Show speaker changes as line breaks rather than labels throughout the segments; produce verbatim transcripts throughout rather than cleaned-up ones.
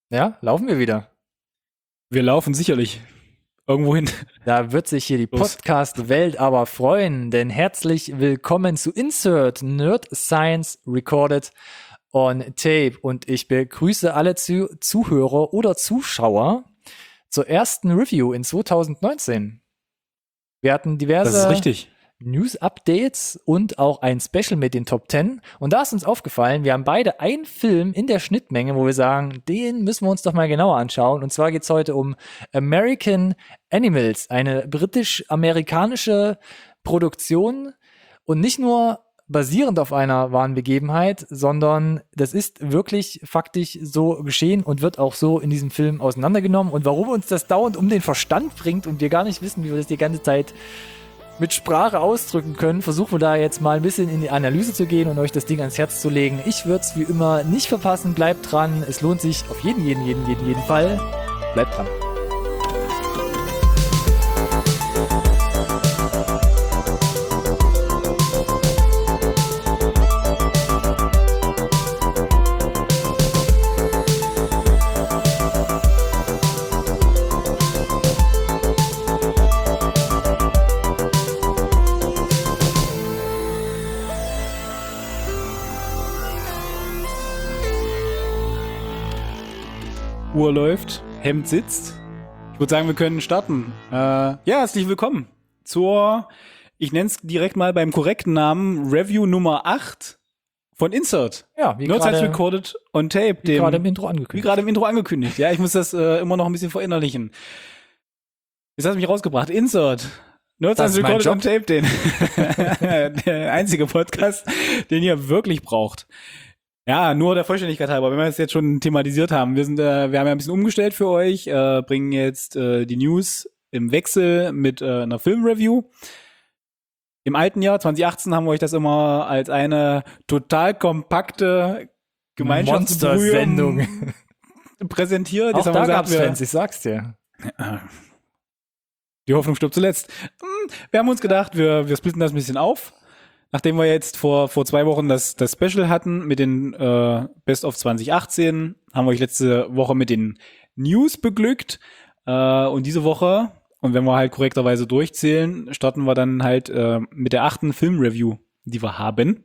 Ja, laufen wir wieder.
Wir laufen sicherlich irgendwo hin.
Da wird sich hier die
Los.
Podcast-Welt aber freuen, denn herzlich willkommen zu Insert Nerd Science Recorded on Tape. Und ich begrüße alle Zu- Zuhörer oder Zuschauer zur ersten Review in zwanzig neunzehn. Wir hatten diverse
Das ist richtig.
News-Updates und auch ein Special mit den Top zehn. Und da ist uns aufgefallen, wir haben beide einen Film in der Schnittmenge, wo wir sagen, den müssen wir uns doch mal genauer anschauen. Und zwar geht es heute um American Animals, eine britisch-amerikanische Produktion und nicht nur basierend auf einer wahren Begebenheit, sondern das ist wirklich faktisch so geschehen und wird auch so in diesem Film auseinandergenommen. Und warum uns das dauernd um den Verstand bringt und wir gar nicht wissen, wie wir das die ganze Zeit mit Sprache ausdrücken können, versuchen wir da jetzt mal ein bisschen in die Analyse zu gehen und euch das Ding ans Herz zu legen. Ich würde es wie immer nicht verpassen, bleibt dran. Es lohnt sich auf jeden, jeden, jeden, jeden, jeden Fall. Bleibt dran.
Uhr läuft, Hemd sitzt. Ich würde sagen, wir können starten. Äh, ja, herzlich willkommen zur, ich nenne es direkt mal beim korrekten Namen, Review Nummer acht von Insert.
Ja, wie
Nerd Science
gerade
Recorded on Tape.
wie
Dem,
gerade im Intro
wie
angekündigt.
gerade im Intro angekündigt. Ja, ich muss das äh, immer noch ein bisschen verinnerlichen. Jetzt hast du mich rausgebracht. Insert. Nerd
Das
Science
ist mein
Recorded on Tape, den der einzige Podcast, den ihr wirklich braucht. Ja, nur der Vollständigkeit halber, wenn wir es jetzt schon thematisiert haben. Wir sind, äh, wir haben ja ein bisschen umgestellt für euch, äh, bringen jetzt äh, die News im Wechsel mit äh, einer Filmreview. Im alten Jahr, zwanzig achtzehn, haben wir euch das immer als eine total kompakte Gemeinschaftsbrühe
Monster-Sendung.
präsentiert.
Auch
Jetzt haben
da
wir
gab's
gesagt,
Fans, ich sag's dir.
wir, die Hoffnung stirbt zuletzt. Hm, Wir haben uns gedacht, wir, wir splitten das ein bisschen auf. Nachdem wir jetzt vor vor zwei Wochen das das Special hatten mit den äh, Best of zwanzig achtzehn, haben wir euch letzte Woche mit den News beglückt. Äh, und diese Woche, und wenn wir halt korrekterweise durchzählen, starten wir dann halt äh, mit der achten Filmreview, die wir haben.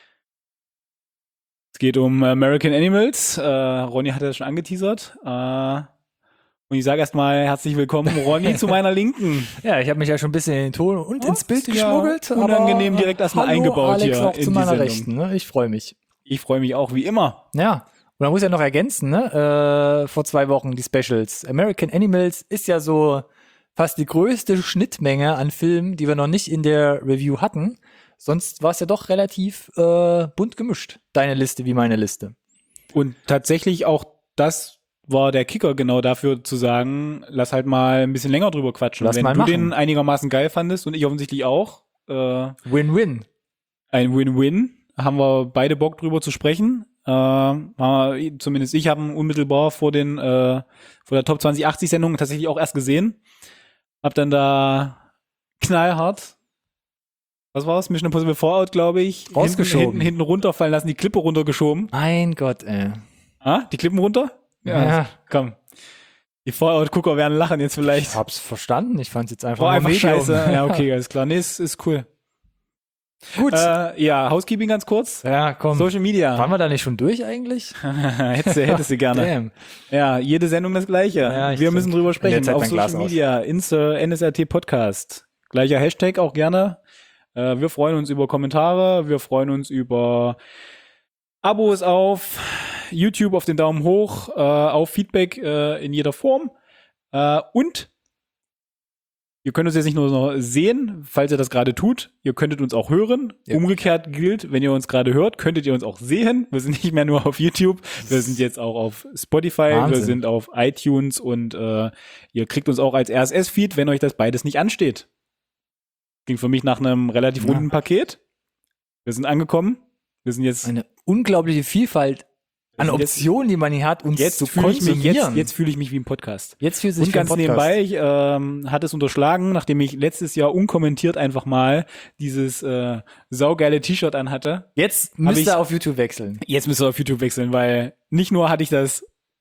Es geht um American Animals. Äh, Ronny hat das schon angeteasert. Äh, und ich sage erstmal herzlich willkommen, Ronny, zu meiner Linken.
Ja, ich habe mich ja schon ein bisschen in den Ton und ins Bild
hast du ja
geschmuggelt.
unangenehm
aber,
direkt erstmal
hallo,
eingebaut
Alex,
hier
auch
in
zu
die
meiner
Sendung.
Rechten. Ne? Ich freue mich.
Ich freue mich auch wie immer.
Ja, und man muss ja noch ergänzen, ne? äh, vor zwei Wochen die Specials. American Animals ist ja so fast die größte Schnittmenge an Filmen, die wir noch nicht in der Review hatten. Sonst war es ja doch relativ äh, bunt gemischt. Deine Liste wie meine Liste.
Und tatsächlich auch das war der Kicker genau dafür zu sagen, lass halt mal ein bisschen länger drüber quatschen.
Lass
Wenn
mal
du
machen.
den einigermaßen geil fandest und ich offensichtlich auch, äh,
Win-win.
ein Win-Win, haben wir beide Bock drüber zu sprechen. Äh, haben wir, zumindest ich habe ihn unmittelbar vor den äh, vor der Top zwanzig achtzig Sendung tatsächlich auch erst gesehen. Hab dann da knallhart, was war's? Mission Impossible Fallout, glaube ich,
Rausgeschoben.
Hinten, hinten, hinten runterfallen lassen, die Klippe runtergeschoben.
Mein Gott, ey.
Ah, die Klippen runter?
Ja.
Komm. Die Fallout-Gucker werden lachen jetzt vielleicht.
Ich hab's verstanden. Ich fand's jetzt einfach
War
nur
einfach
Medium.
scheiße. Ja, okay, alles klar. Nee, ist, ist cool.
Gut.
Äh, ja, Housekeeping ganz kurz.
ja, komm.
Social Media.
Waren wir da nicht schon durch eigentlich?
hättest du, hättest du gerne.
Damn.
Ja, jede Sendung das Gleiche.
Ja, ich
Wir
trink
müssen drüber
in der
sprechen.
Zeit
Auf
mein Glas
Social
aus.
Media, Insta, N S R T Podcast. Gleicher Hashtag auch gerne. Äh, wir freuen uns über Kommentare. Wir freuen uns über Abos auf YouTube, auf den Daumen hoch, äh, auf Feedback äh, in jeder Form. Äh, und ihr könnt uns jetzt nicht nur noch sehen, falls ihr das gerade tut, ihr könntet uns auch hören.
Ja.
Umgekehrt gilt, wenn ihr uns gerade hört, könntet ihr uns auch sehen. Wir sind nicht mehr nur auf YouTube, wir sind jetzt auch auf Spotify,
Wahnsinn.
wir sind auf iTunes und äh, ihr kriegt uns auch als R S S-Feed, wenn euch das beides nicht ansteht. Klingt für mich nach einem relativ
Ja.
runden Paket. Wir sind angekommen. Wir sind jetzt
Eine unglaubliche Vielfalt an
Wir sind jetzt-
Optionen, die man hier hat, uns
jetzt
zu
fühle ich mich
konsumieren.
jetzt jetzt fühle ich mich wie im Podcast.
Jetzt fühlt sich
Und
wie ein
ganz
Podcast.
nebenbei, ich ähm, hatte es unterschlagen, nachdem ich letztes Jahr unkommentiert einfach mal dieses äh, saugeile T-Shirt anhatte.
Jetzt müsst
ich-
ihr auf YouTube wechseln.
Jetzt müsst ihr auf YouTube wechseln, weil nicht nur hatte ich das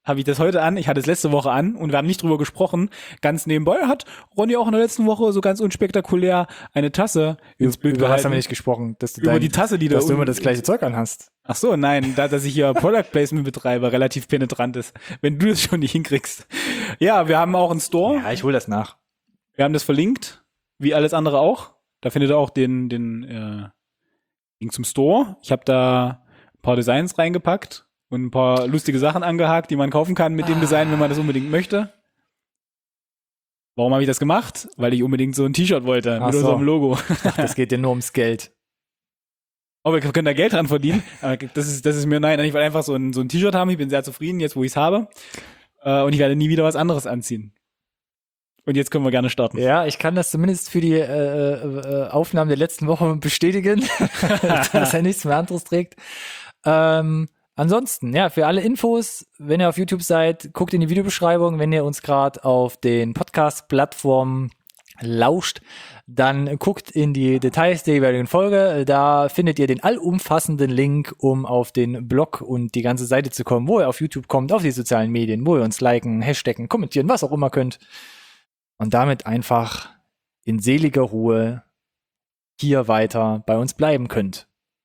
habe ich das heute an. Ich hatte es letzte Woche an und wir haben nicht drüber gesprochen. Ganz nebenbei hat Ronny auch in der letzten Woche so ganz unspektakulär eine Tasse ins Bild
Über was
gehalten.
haben wir nicht gesprochen? Dass du
Über
dein,
die Tasse, die
dass
da
du immer
unten-
das gleiche Zeug anhast.
Ach so, nein, da, dass ich hier Product Placement betreibe, relativ penetrant ist. Wenn du das schon nicht hinkriegst. Ja, wir haben auch einen Store.
Ja, ich hole das nach.
Wir haben das verlinkt, wie alles andere auch. Da findet ihr auch den, den äh, Link zum Store. Ich habe da ein paar Designs reingepackt und ein paar lustige Sachen angehakt, die man kaufen kann mit dem Design, wenn man das unbedingt möchte. Warum habe ich das gemacht? Weil ich unbedingt so ein T-Shirt wollte
Ach
mit
so.
unserem Logo.
Ach, das geht dir nur ums Geld.
Aber wir können da Geld dran verdienen. Aber das ist, das ist mir nein. Ich will einfach so ein, so ein T-Shirt haben. Ich bin sehr zufrieden, jetzt wo ich es habe. Äh, und ich werde nie wieder was anderes anziehen. Und jetzt können wir gerne starten.
Ja, ich kann das zumindest für die äh, äh, Aufnahmen der letzten Woche bestätigen, dass er nichts mehr anderes trägt. Ähm, ansonsten, ja, für alle Infos, wenn ihr auf YouTube seid, guckt in die Videobeschreibung. Wenn ihr uns gerade auf den Podcast-Plattformen lauscht, dann guckt in die Details der jeweiligen Folge. Da findet ihr den allumfassenden Link, um auf den Blog und die ganze Seite zu kommen, wo ihr auf YouTube kommt, auf die sozialen Medien, wo ihr uns liken, hashtaggen, kommentieren, was auch immer könnt. Und damit einfach in seliger Ruhe hier weiter bei uns bleiben könnt.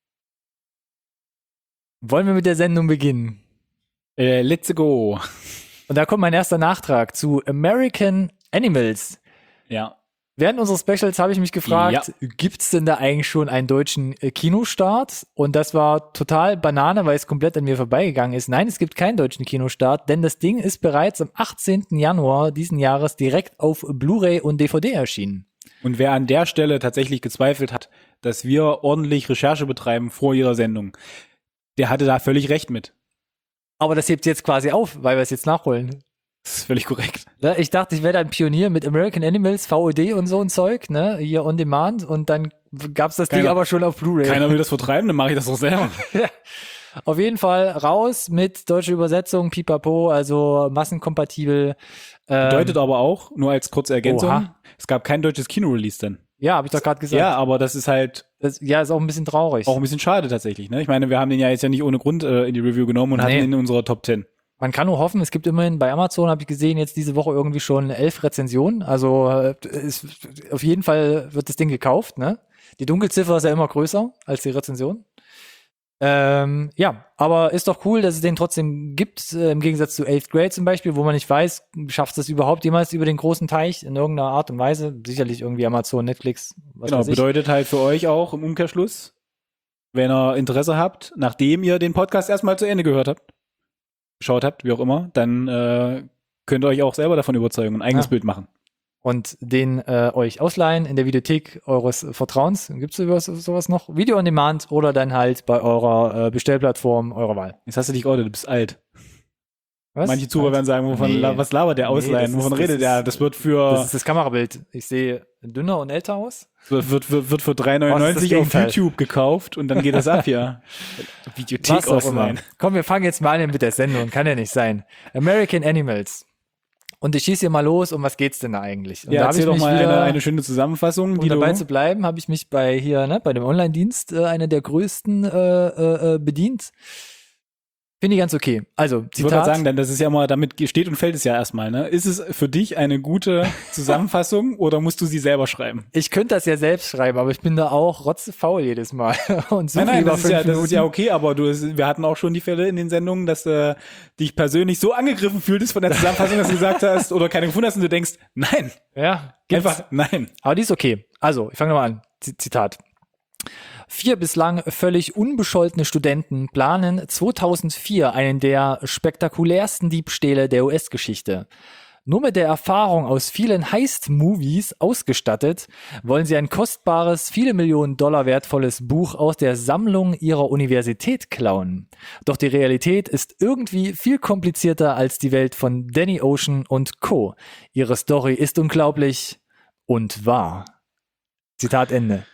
Wollen wir mit der Sendung beginnen?
Äh, let's go.
Und da kommt mein erster Nachtrag zu American Animals.
Ja.
Während unseres Specials habe ich mich gefragt,
Ja.
gibt's denn da eigentlich schon einen deutschen äh, Kinostart? Und das war total Banane, weil es komplett an mir vorbeigegangen ist. Nein, es gibt keinen deutschen Kinostart, denn das Ding ist bereits am achtzehnten Januar diesen Jahres direkt auf Blu-ray und D V D erschienen.
Und wer an der Stelle tatsächlich gezweifelt hat, dass wir ordentlich Recherche betreiben vor jeder Sendung, der hatte da völlig recht mit.
Aber das hebt jetzt quasi auf, weil wir es jetzt nachholen.
Das ist völlig korrekt.
Ja, ich dachte, ich wäre da ein Pionier mit American Animals, V O D und so ein Zeug, ne, hier on demand, und dann gab's das Ding
Keiner-
aber schon auf Blu-ray.
Keiner will das vertreiben, dann mache ich das doch selber.
Ja. Auf jeden Fall raus mit deutscher Übersetzung, pipapo, also massenkompatibel. Ähm,
Bedeutet aber auch, nur als kurze Ergänzung,
Oha.
es gab kein deutsches Kino-Release dann.
ja, habe ich doch gerade gesagt.
Ja, aber das ist halt
Das, ja, ist auch ein bisschen traurig.
auch ein bisschen schade tatsächlich. Ne? Ich meine, wir haben den ja jetzt ja nicht ohne Grund äh, in die Review genommen und
Nee.
hatten ihn in unserer Top zehn.
Man kann nur hoffen, es gibt immerhin bei Amazon, habe ich gesehen, jetzt diese Woche irgendwie schon elf Rezensionen. Also äh, ist, auf jeden Fall wird das Ding gekauft. Ne? Die Dunkelziffer ist ja immer größer als die Rezension. Ähm, ja, aber ist doch cool, dass es den trotzdem gibt, äh, im Gegensatz zu Eighth Grade zum Beispiel, wo man nicht weiß, schafft es überhaupt jemals über den großen Teich in irgendeiner Art und Weise. Sicherlich irgendwie Amazon, Netflix, was
Genau,
weiß ich.
bedeutet halt für euch auch im Umkehrschluss, wenn ihr Interesse habt, nachdem ihr den Podcast erstmal zu Ende gehört habt, geschaut habt, wie auch immer, dann äh, könnt ihr euch auch selber davon überzeugen und ein eigenes
Ja.
Bild machen.
Und den äh, euch ausleihen in der Videothek eures Vertrauens. Gibt's sowas, sowas noch? Video on Demand oder dann halt bei eurer äh, Bestellplattform eurer Wahl.
Jetzt hast du dich geoutet, du bist alt.
Was?
Manche Zuhörer werden sagen, wovon,
Nee.
la- was labert der
Nee,
ausleihen,
das ist-
wovon
das
redet
ist-
der? Das wird für
Das ist das Kamerabild. Ich sehe dünner und älter aus.
wird, wird, wird, wird für drei
Was ist
neunundneunzig
das
auf
Gegenteil?
YouTube gekauft und dann geht das ab hier. Videothek
Was auch immer.
ausleihen.
Komm, wir fangen jetzt mal an mit der Sendung. Kann ja nicht sein. American Animals. Und ich schieße hier mal los. Um was geht's denn da eigentlich? Und
Ja,
da hab
erzähl
ich
doch
mich
mal
wieder,
eine, eine schöne Zusammenfassung,
um
die
dabei
du,
zu bleiben, habe ich mich bei hier, ne, bei dem Online-Dienst, äh, einer der größten, äh, äh, äh, bedient. Finde ich ganz okay. Also,
ich würde
Zitat.
sagen, denn das ist ja mal, damit steht und fällt es ja erstmal, ne? Ist es für dich eine gute Zusammenfassung oder musst du sie selber schreiben?
Ich könnte das ja selbst schreiben, aber ich bin da auch rotzefaul jedes Mal. Und suche
Nein, nein,
über
das ist, ja,
fünf
das ist ja
Minuten.
okay, aber du, wir hatten auch schon die Fälle in den Sendungen, dass du dich persönlich so angegriffen fühltest von der Zusammenfassung, dass du gesagt hast oder keine gefunden hast und du denkst, nein,
Ja, gibt's.
einfach nein.
Aber die ist okay. Also, ich fange nochmal an. Z Zitat. Vier bislang völlig unbescholtene Studenten planen zweitausendvier einen der spektakulärsten Diebstähle der U S-Geschichte. Nur mit der Erfahrung aus vielen Heist-Movies ausgestattet, wollen sie ein kostbares, viele Millionen Dollar wertvolles Buch aus der Sammlung ihrer Universität klauen. Doch die Realität ist irgendwie viel komplizierter als die Welt von Danny Ocean und Co. Ihre Story ist unglaublich und wahr. Zitat Ende.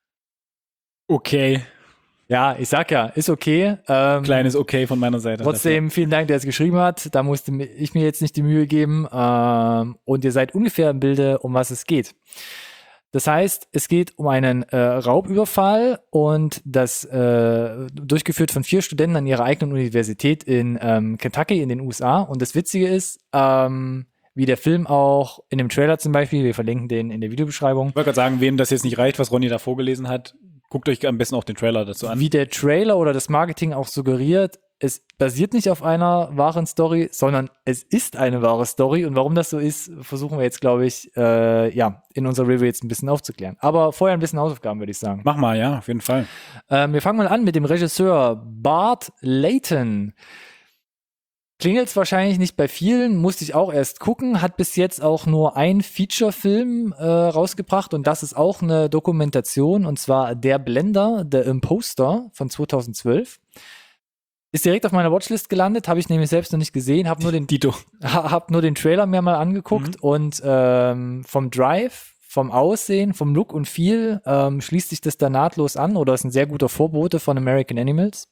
Okay,
Ja, ich sag ja, ist okay. Ähm,
kleines Okay von meiner Seite.
Trotzdem vielen Dank, der es geschrieben hat. Da musste mi- ich mir jetzt nicht die Mühe geben. Ähm, und ihr seid ungefähr im Bilde, um was es geht. Das heißt, es geht um einen äh, Raubüberfall und das äh, durchgeführt von vier Studenten an ihrer eigenen Universität in ähm, Kentucky in den U S A. Und das Witzige ist, ähm, wie der Film auch in dem Trailer zum Beispiel, wir verlinken den in der Videobeschreibung.
Ich wollte gerade sagen, wem das jetzt nicht reicht, was Ronny da vorgelesen hat, guckt euch am besten auch den Trailer dazu an.
Wie der Trailer oder das Marketing auch suggeriert, es basiert nicht auf einer wahren Story, sondern es ist eine wahre Story. Und warum das so ist, versuchen wir jetzt, glaube ich, äh, ja, in unserer Review jetzt ein bisschen aufzuklären. Aber vorher ein bisschen Hausaufgaben, würde ich sagen.
Mach mal, ja, auf jeden Fall.
Ähm, wir fangen mal an mit dem Regisseur Bart Layton. Klingelt's wahrscheinlich nicht bei vielen, musste ich auch erst gucken, hat bis jetzt auch nur ein Feature-Film äh, rausgebracht und das ist auch eine Dokumentation und zwar Der Blender, The Imposter von zweitausendzwölf. Ist direkt auf meiner Watchlist gelandet, habe ich nämlich selbst noch nicht gesehen, habe nur den
Dito.
hab nur den Trailer mir mal angeguckt mhm. und ähm, vom Drive, vom Aussehen, vom Look und Feel ähm, schließt sich das da nahtlos an oder ist ein sehr guter Vorbote von American Animals.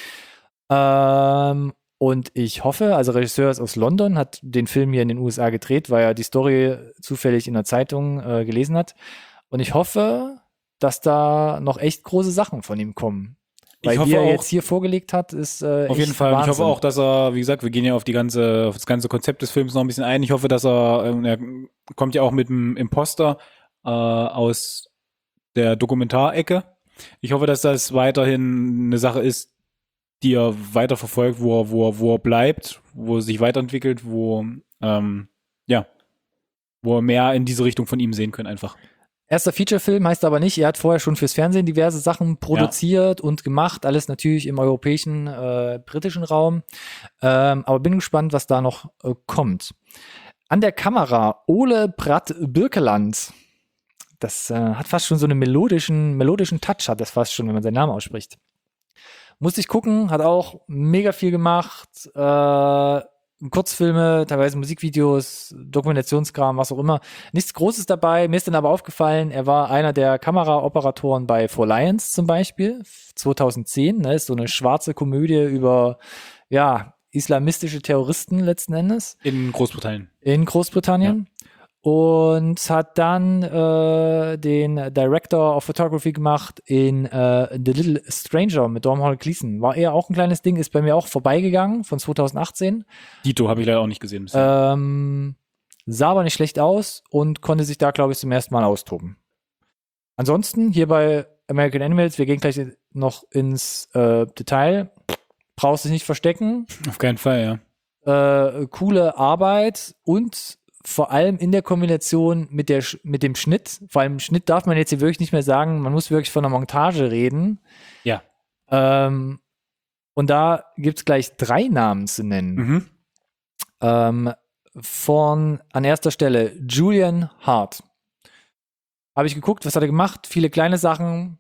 Ähm, und ich hoffe, also Regisseur ist aus London, hat den Film hier in den U S A gedreht, weil er die Story zufällig in der Zeitung äh, gelesen hat. Und ich hoffe, dass da noch echt große Sachen von ihm kommen. Weil
ich hoffe
wie er
auch,
jetzt hier vorgelegt hat, ist äh,
auf jeden Fall.
Wahnsinn.
Ich hoffe auch, dass er, wie gesagt, wir gehen ja auf die ganze, auf das ganze Konzept des Films noch ein bisschen ein. Ich hoffe, dass er, äh, er kommt ja auch mit dem Imposter äh, aus der Dokumentarecke. Ich hoffe, dass das weiterhin eine Sache ist, die er weiterverfolgt, wo er, wo er, wo er bleibt, wo er sich weiterentwickelt, wo ähm, ja, wo wir mehr in diese Richtung von ihm sehen können einfach.
Erster Feature-Film heißt aber nicht, er hat vorher schon fürs Fernsehen diverse Sachen produziert ja. und gemacht, alles natürlich im europäischen, äh, britischen Raum. Ähm, aber bin gespannt, was da noch äh, kommt. An der Kamera Ole Bratt Birkeland. Das äh, hat fast schon so einen melodischen, melodischen Touch, hat das fast schon, wenn man seinen Namen ausspricht. Musste ich gucken, hat auch mega viel gemacht. Äh, Kurzfilme, teilweise Musikvideos, Dokumentationskram, was auch immer. Nichts Großes dabei. Mir ist dann aber aufgefallen, er war einer der Kameraoperatoren bei Four Lions zum Beispiel, zweitausendzehn. Ne, ist so eine schwarze Komödie über, ja, islamistische Terroristen letzten Endes.
In Großbritannien.
In Großbritannien. Ja. Und hat dann äh, den Director of Photography gemacht in äh, The Little Stranger mit Domhnall Gleeson. War eher auch ein kleines Ding, ist bei mir auch vorbeigegangen von zweitausendachtzehn.
Dito habe ich leider auch nicht gesehen.
Ähm, sah aber nicht schlecht aus und konnte sich da, glaube ich, zum ersten Mal austoben. Ansonsten hier bei American Animals, wir gehen gleich noch ins äh, Detail, brauchst dich nicht verstecken.
Auf keinen Fall, ja.
Äh, coole Arbeit und vor allem in der Kombination mit der mit dem Schnitt, vor allem Schnitt darf man jetzt hier wirklich nicht mehr sagen, man muss wirklich von der Montage reden.
Ja.
Ähm, und da gibt's gleich drei Namen zu nennen.
Mhm.
Ähm, von an erster Stelle Julian Hart. Habe ich geguckt, was hat er gemacht? Viele kleine Sachen.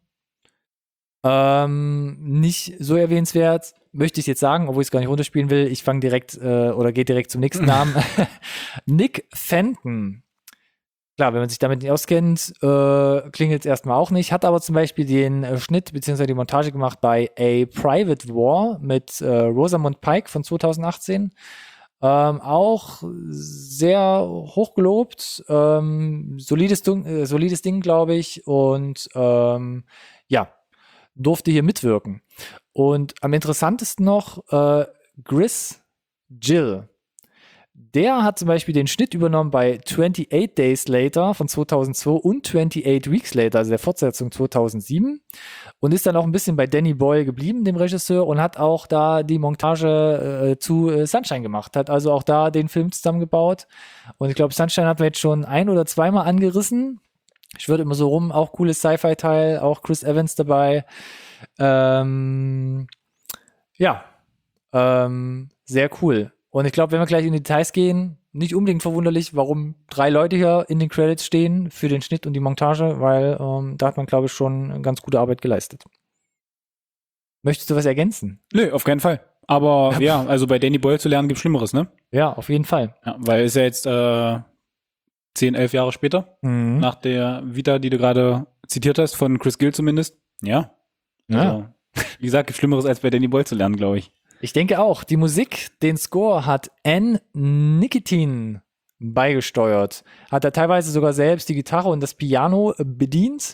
Ähm, nicht so erwähnenswert. Möchte ich jetzt sagen, obwohl ich es gar nicht runterspielen will. Ich fange direkt äh, oder gehe direkt zum nächsten Namen. Nick Fenton. Klar, wenn man sich damit nicht auskennt, äh, klingelt es erstmal auch nicht. Hat aber zum Beispiel den äh, Schnitt bzw. die Montage gemacht bei A Private War mit äh, Rosamund Pike von zweitausendachtzehn. Ähm, auch sehr hochgelobt. Ähm, solides, äh, solides Ding, glaube ich. Und ähm, ja, durfte hier mitwirken. Und am interessantesten noch äh, Gris Gill. Der hat zum Beispiel den Schnitt übernommen bei twenty-eight Days Later von zweitausendzwei und twenty-eight Weeks Later, also der Fortsetzung zweitausendsieben. Und ist dann auch ein bisschen bei Danny Boyle geblieben, dem Regisseur, und hat auch da die Montage äh, zu äh, Sunshine gemacht. Hat also auch da den Film zusammengebaut. Und ich glaube, Sunshine hatten wir jetzt schon ein- oder zweimal angerissen. Ich würde immer so rum, auch cooles Sci-Fi-Teil, auch Chris Evans dabei. Ähm, ja, ähm, sehr cool. Und ich glaube, wenn wir gleich in die Details gehen, nicht unbedingt verwunderlich, warum drei Leute hier in den Credits stehen für den Schnitt und die Montage, weil ähm, da hat man, glaube ich, schon ganz gute Arbeit geleistet. Möchtest du was ergänzen?
Nö, auf keinen Fall. Aber ja, also bei Danny Boyle zu lernen gibt Schlimmeres, ne?
Ja, auf jeden Fall.
Ja, weil ist ja jetzt äh, zehn, elf Jahre später,
Mhm.
nach der Vita, die du gerade zitiert hast, von Chris Gill zumindest. Ja.
Ja.
Also, wie gesagt, gibt Schlimmeres als bei Danny Boyle zu lernen, glaube ich.
Ich denke auch. Die Musik, den Score hat Ann Nikitin beigesteuert. Hat er teilweise sogar selbst die Gitarre und das Piano äh, bedient.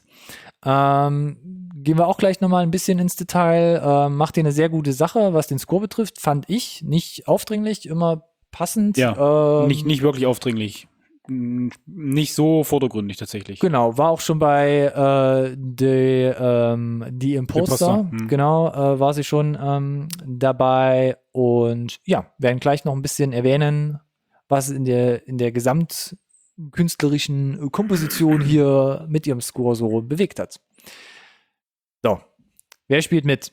Ähm, gehen wir auch gleich nochmal ein bisschen ins Detail. Ähm, macht hier eine sehr gute Sache, was den Score betrifft, fand ich. Nicht aufdringlich, immer passend.
Ja,
ähm,
nicht, nicht wirklich aufdringlich. Mm, Nicht so vordergründig tatsächlich.
Genau, war auch schon bei äh, The, ähm, The Imposter,
Imposter, hm.
genau, äh, war sie schon ähm, dabei und ja, werden gleich noch ein bisschen erwähnen, was in der, in der gesamtkünstlerischen Komposition hier mit ihrem Score so bewegt hat. So, wer spielt mit?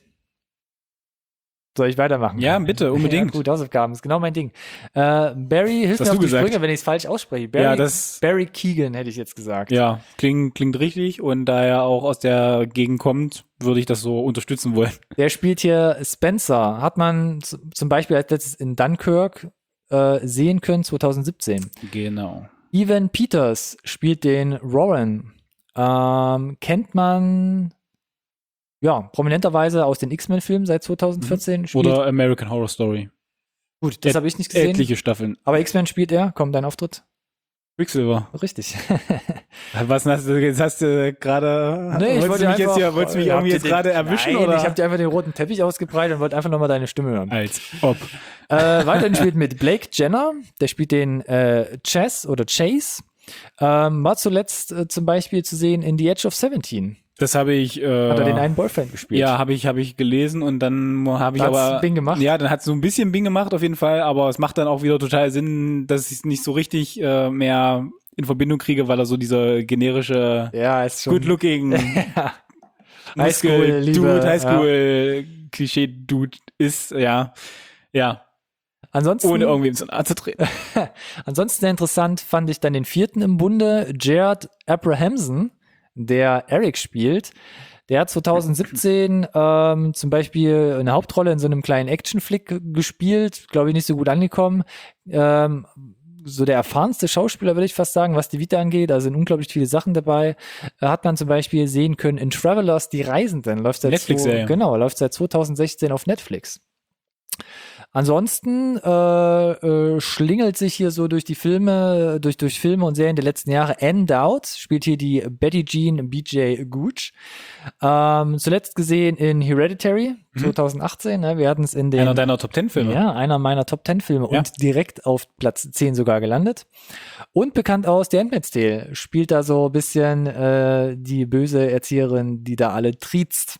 Soll ich weitermachen?
Ja, bitte, unbedingt.
Ja, gut, Hausaufgaben, ist genau mein Ding. Äh, Barry, hilf
Hast
mir auf
du
die
gesagt?
Sprünge, wenn ich es falsch ausspreche. Barry,
Ja, das-
Barry Keegan hätte ich jetzt gesagt.
Ja, klingt, klingt richtig und da er auch aus der Gegend kommt, würde ich das so unterstützen wollen.
Der spielt hier Spencer. Hat man z- zum Beispiel als letztes in Dunkirk äh, sehen können, zwanzig siebzehn.
Genau.
Evan Peters spielt den Rowan. Ähm, kennt man ja prominenterweise aus den X-Men-Filmen seit zwanzig vierzehn. Spielt,
Oder American Horror Story.
gut, das
et-
habe ich nicht gesehen.
Etliche Staffeln.
Aber X-Men spielt er. Komm, dein Auftritt.
Quicksilver.
Richtig.
Was hast du, jetzt hast du gerade,
Nee, ich
wolltest
wollte
du mich jetzt
einfach-
hier, wolltest du mich
Habt
irgendwie
ihr
jetzt
den-
gerade erwischen,
Nein,
oder?
ich habe dir einfach den roten Teppich ausgebreitet und wollte einfach nochmal deine Stimme hören.
Als ob.
Äh, weiterhin spielt mit Blake Jenner, der spielt den äh, Chess oder Chase. Ähm, war zuletzt äh, zum Beispiel zu sehen in The Edge of Seventeen.
Das habe ich, äh,
Hat er den einen Boyfriend gespielt.
ja, habe ich, habe ich gelesen und dann habe ich
Da hat's
aber,
Bing gemacht.
ja, dann hat es so ein bisschen Bing gemacht auf jeden Fall, aber es macht dann auch wieder total Sinn, dass ich es nicht so richtig äh, mehr in Verbindung kriege, weil er so dieser generische
Ja, ist schon.
good-looking
Highschool-Liebe,
Dude, Highschool-Klischee-Dude ist, ja, ja,
Ansonsten,
ohne irgendwie ins Nahe zu treten.
ansonsten interessant fand ich dann den vierten im Bunde, Jared Abrahamson, der Eric spielt. Der hat zwanzig siebzehn ähm, zum Beispiel eine Hauptrolle in so einem kleinen Action-Flick gespielt, glaube ich nicht so gut angekommen. Ähm, so der erfahrenste Schauspieler, würde ich fast sagen, was die Vita angeht. Also sind unglaublich viele Sachen dabei. Äh, hat man zum Beispiel sehen können in Travelers, die Reisenden. Läuft seit
Netflix-Serie.
Genau, läuft seit zwanzig sechzehn auf Netflix. Ansonsten äh, äh, schlingelt sich hier so durch die Filme, durch, durch Filme und Serien der letzten Jahre. Anne Dowd spielt hier die Betty Jean B J Gooch. Ähm, zuletzt gesehen in Hereditary zwanzig achtzehn. Ne? Wir hatten es in den
Einer deiner Top Ten Filme.
ja, einer meiner Top Ten Filme
Ja.
und direkt auf Platz zehn sogar gelandet. Und bekannt aus The Handmaid's Tale. Spielt da so ein bisschen äh, die böse Erzieherin, die da alle triezt.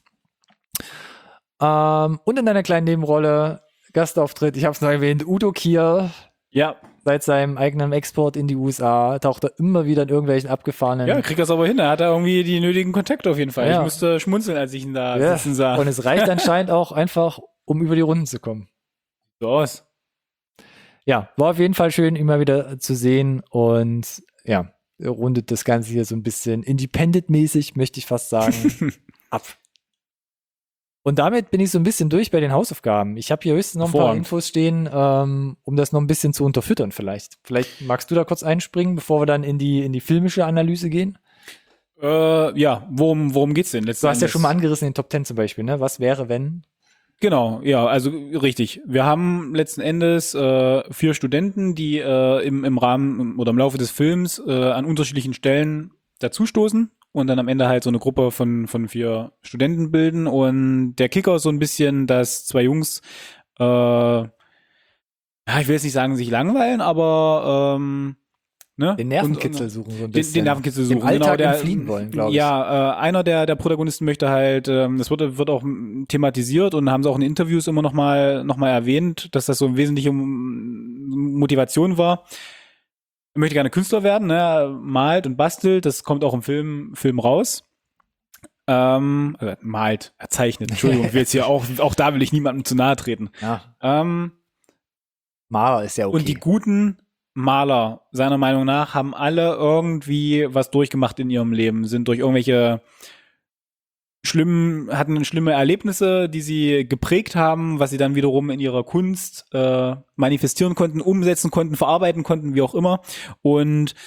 Ähm, und in einer kleinen Nebenrolle, Gastauftritt, ich habe es noch erwähnt, Udo Kier.
Ja,
Seit seinem eigenen Export in die U S A taucht er immer wieder in irgendwelchen abgefahrenen
ja, kriegt das aber hin. Er hat da irgendwie die nötigen Kontakte auf jeden Fall.
Ja.
Ich musste schmunzeln, als ich ihn da
Ja.
sitzen sah.
Und es reicht anscheinend auch einfach, um über die Runden zu kommen.
So aus.
Ja, war auf jeden Fall schön, ihn mal wieder zu sehen und ja, rundet das Ganze hier so ein bisschen Independent-mäßig, möchte ich fast sagen, ab. Und damit bin ich so ein bisschen durch bei den Hausaufgaben. Ich habe hier höchstens noch ein paar
Hervorragend.
Infos stehen, ähm, um das noch ein bisschen zu unterfüttern vielleicht. Vielleicht magst du da kurz einspringen, bevor wir dann in die, in die filmische Analyse gehen?
Äh, ja, worum, worum geht's denn letzten
Du hast ja
Endes?
schon mal angerissen in den Top Ten zum Beispiel, ne? Was wäre, wenn?
Genau, ja, also richtig. Wir haben letzten Endes äh, vier Studenten, die äh, im, im Rahmen oder im Laufe des Films äh, an unterschiedlichen Stellen dazustoßen und dann am Ende halt so eine Gruppe von von vier Studenten bilden. Und der Kicker ist so ein bisschen, dass zwei Jungs, äh, ja, ich will jetzt nicht sagen, sich langweilen, aber ähm, ne?
Den Nervenkitzel suchen so ein
Den,
bisschen.
den Nervenkitzel suchen.
Dem Alltag
der,
entfliehen wollen, glaube ich.
Ja, äh, einer der, der Protagonisten möchte halt, ähm, das wird, wird auch m, thematisiert und haben sie auch in Interviews immer noch mal, noch mal erwähnt, dass das so eine wesentliche M- Motivation war. Er möchte gerne Künstler werden, ne? Er malt und bastelt, das kommt auch im Film, Film raus. Ähm, also malt, er zeichnet, Entschuldigung, ich will jetzt hier auch, auch da will ich niemandem zu nahe treten.
Ja,
Ähm,
Maler ist ja okay.
und die guten Maler, seiner Meinung nach, haben alle irgendwie was durchgemacht in ihrem Leben, sind durch irgendwelche schlimmen, hatten schlimme Erlebnisse, die sie geprägt haben, was sie dann wiederum in ihrer Kunst äh, manifestieren konnten, umsetzen konnten, verarbeiten konnten, wie auch immer. Und